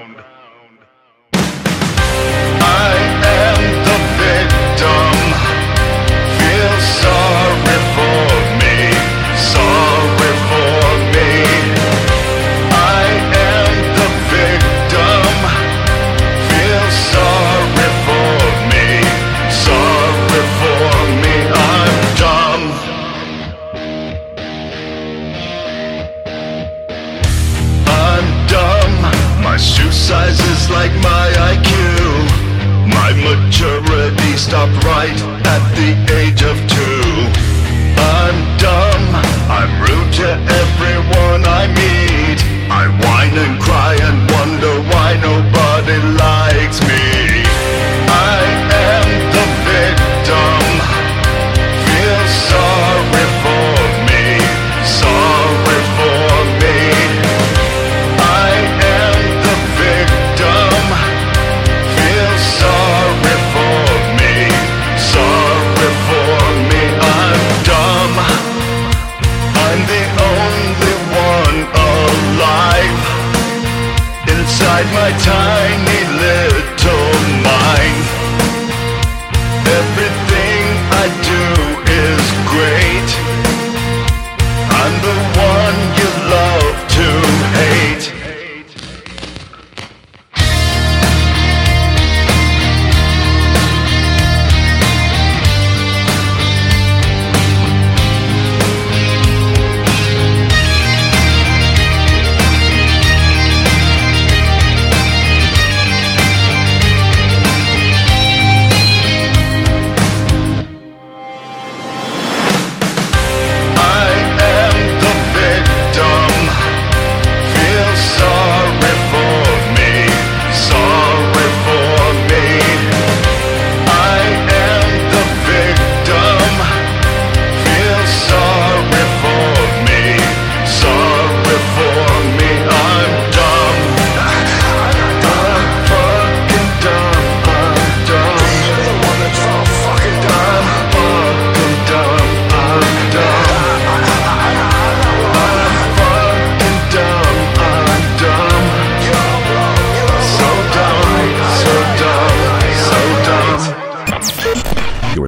I am the victim, feel sorry for me, sorry for me. I am the victim, feel sorry for me, sorry for me. I'm dumb. I'm dumb, my shoe size is like my I Q. My maturity stopped right at the age of two. I'm dumb, I'm rude to everyone I meet. I whine and cry and wonder why nobody likes me. I am the victim, feel sorry for me, sorry for me. I am the victim, feel sorry for me, sorry for me. I'm dumb, I'm the only one alive inside my tiny little mind. Everything I do is great. I'm the one you love to hate.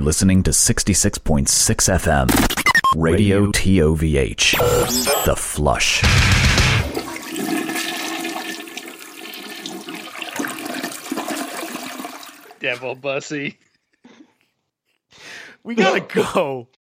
listening to sixty-six point six F M. Radio T O V H. The Flush. Devil Bussy. We gotta go.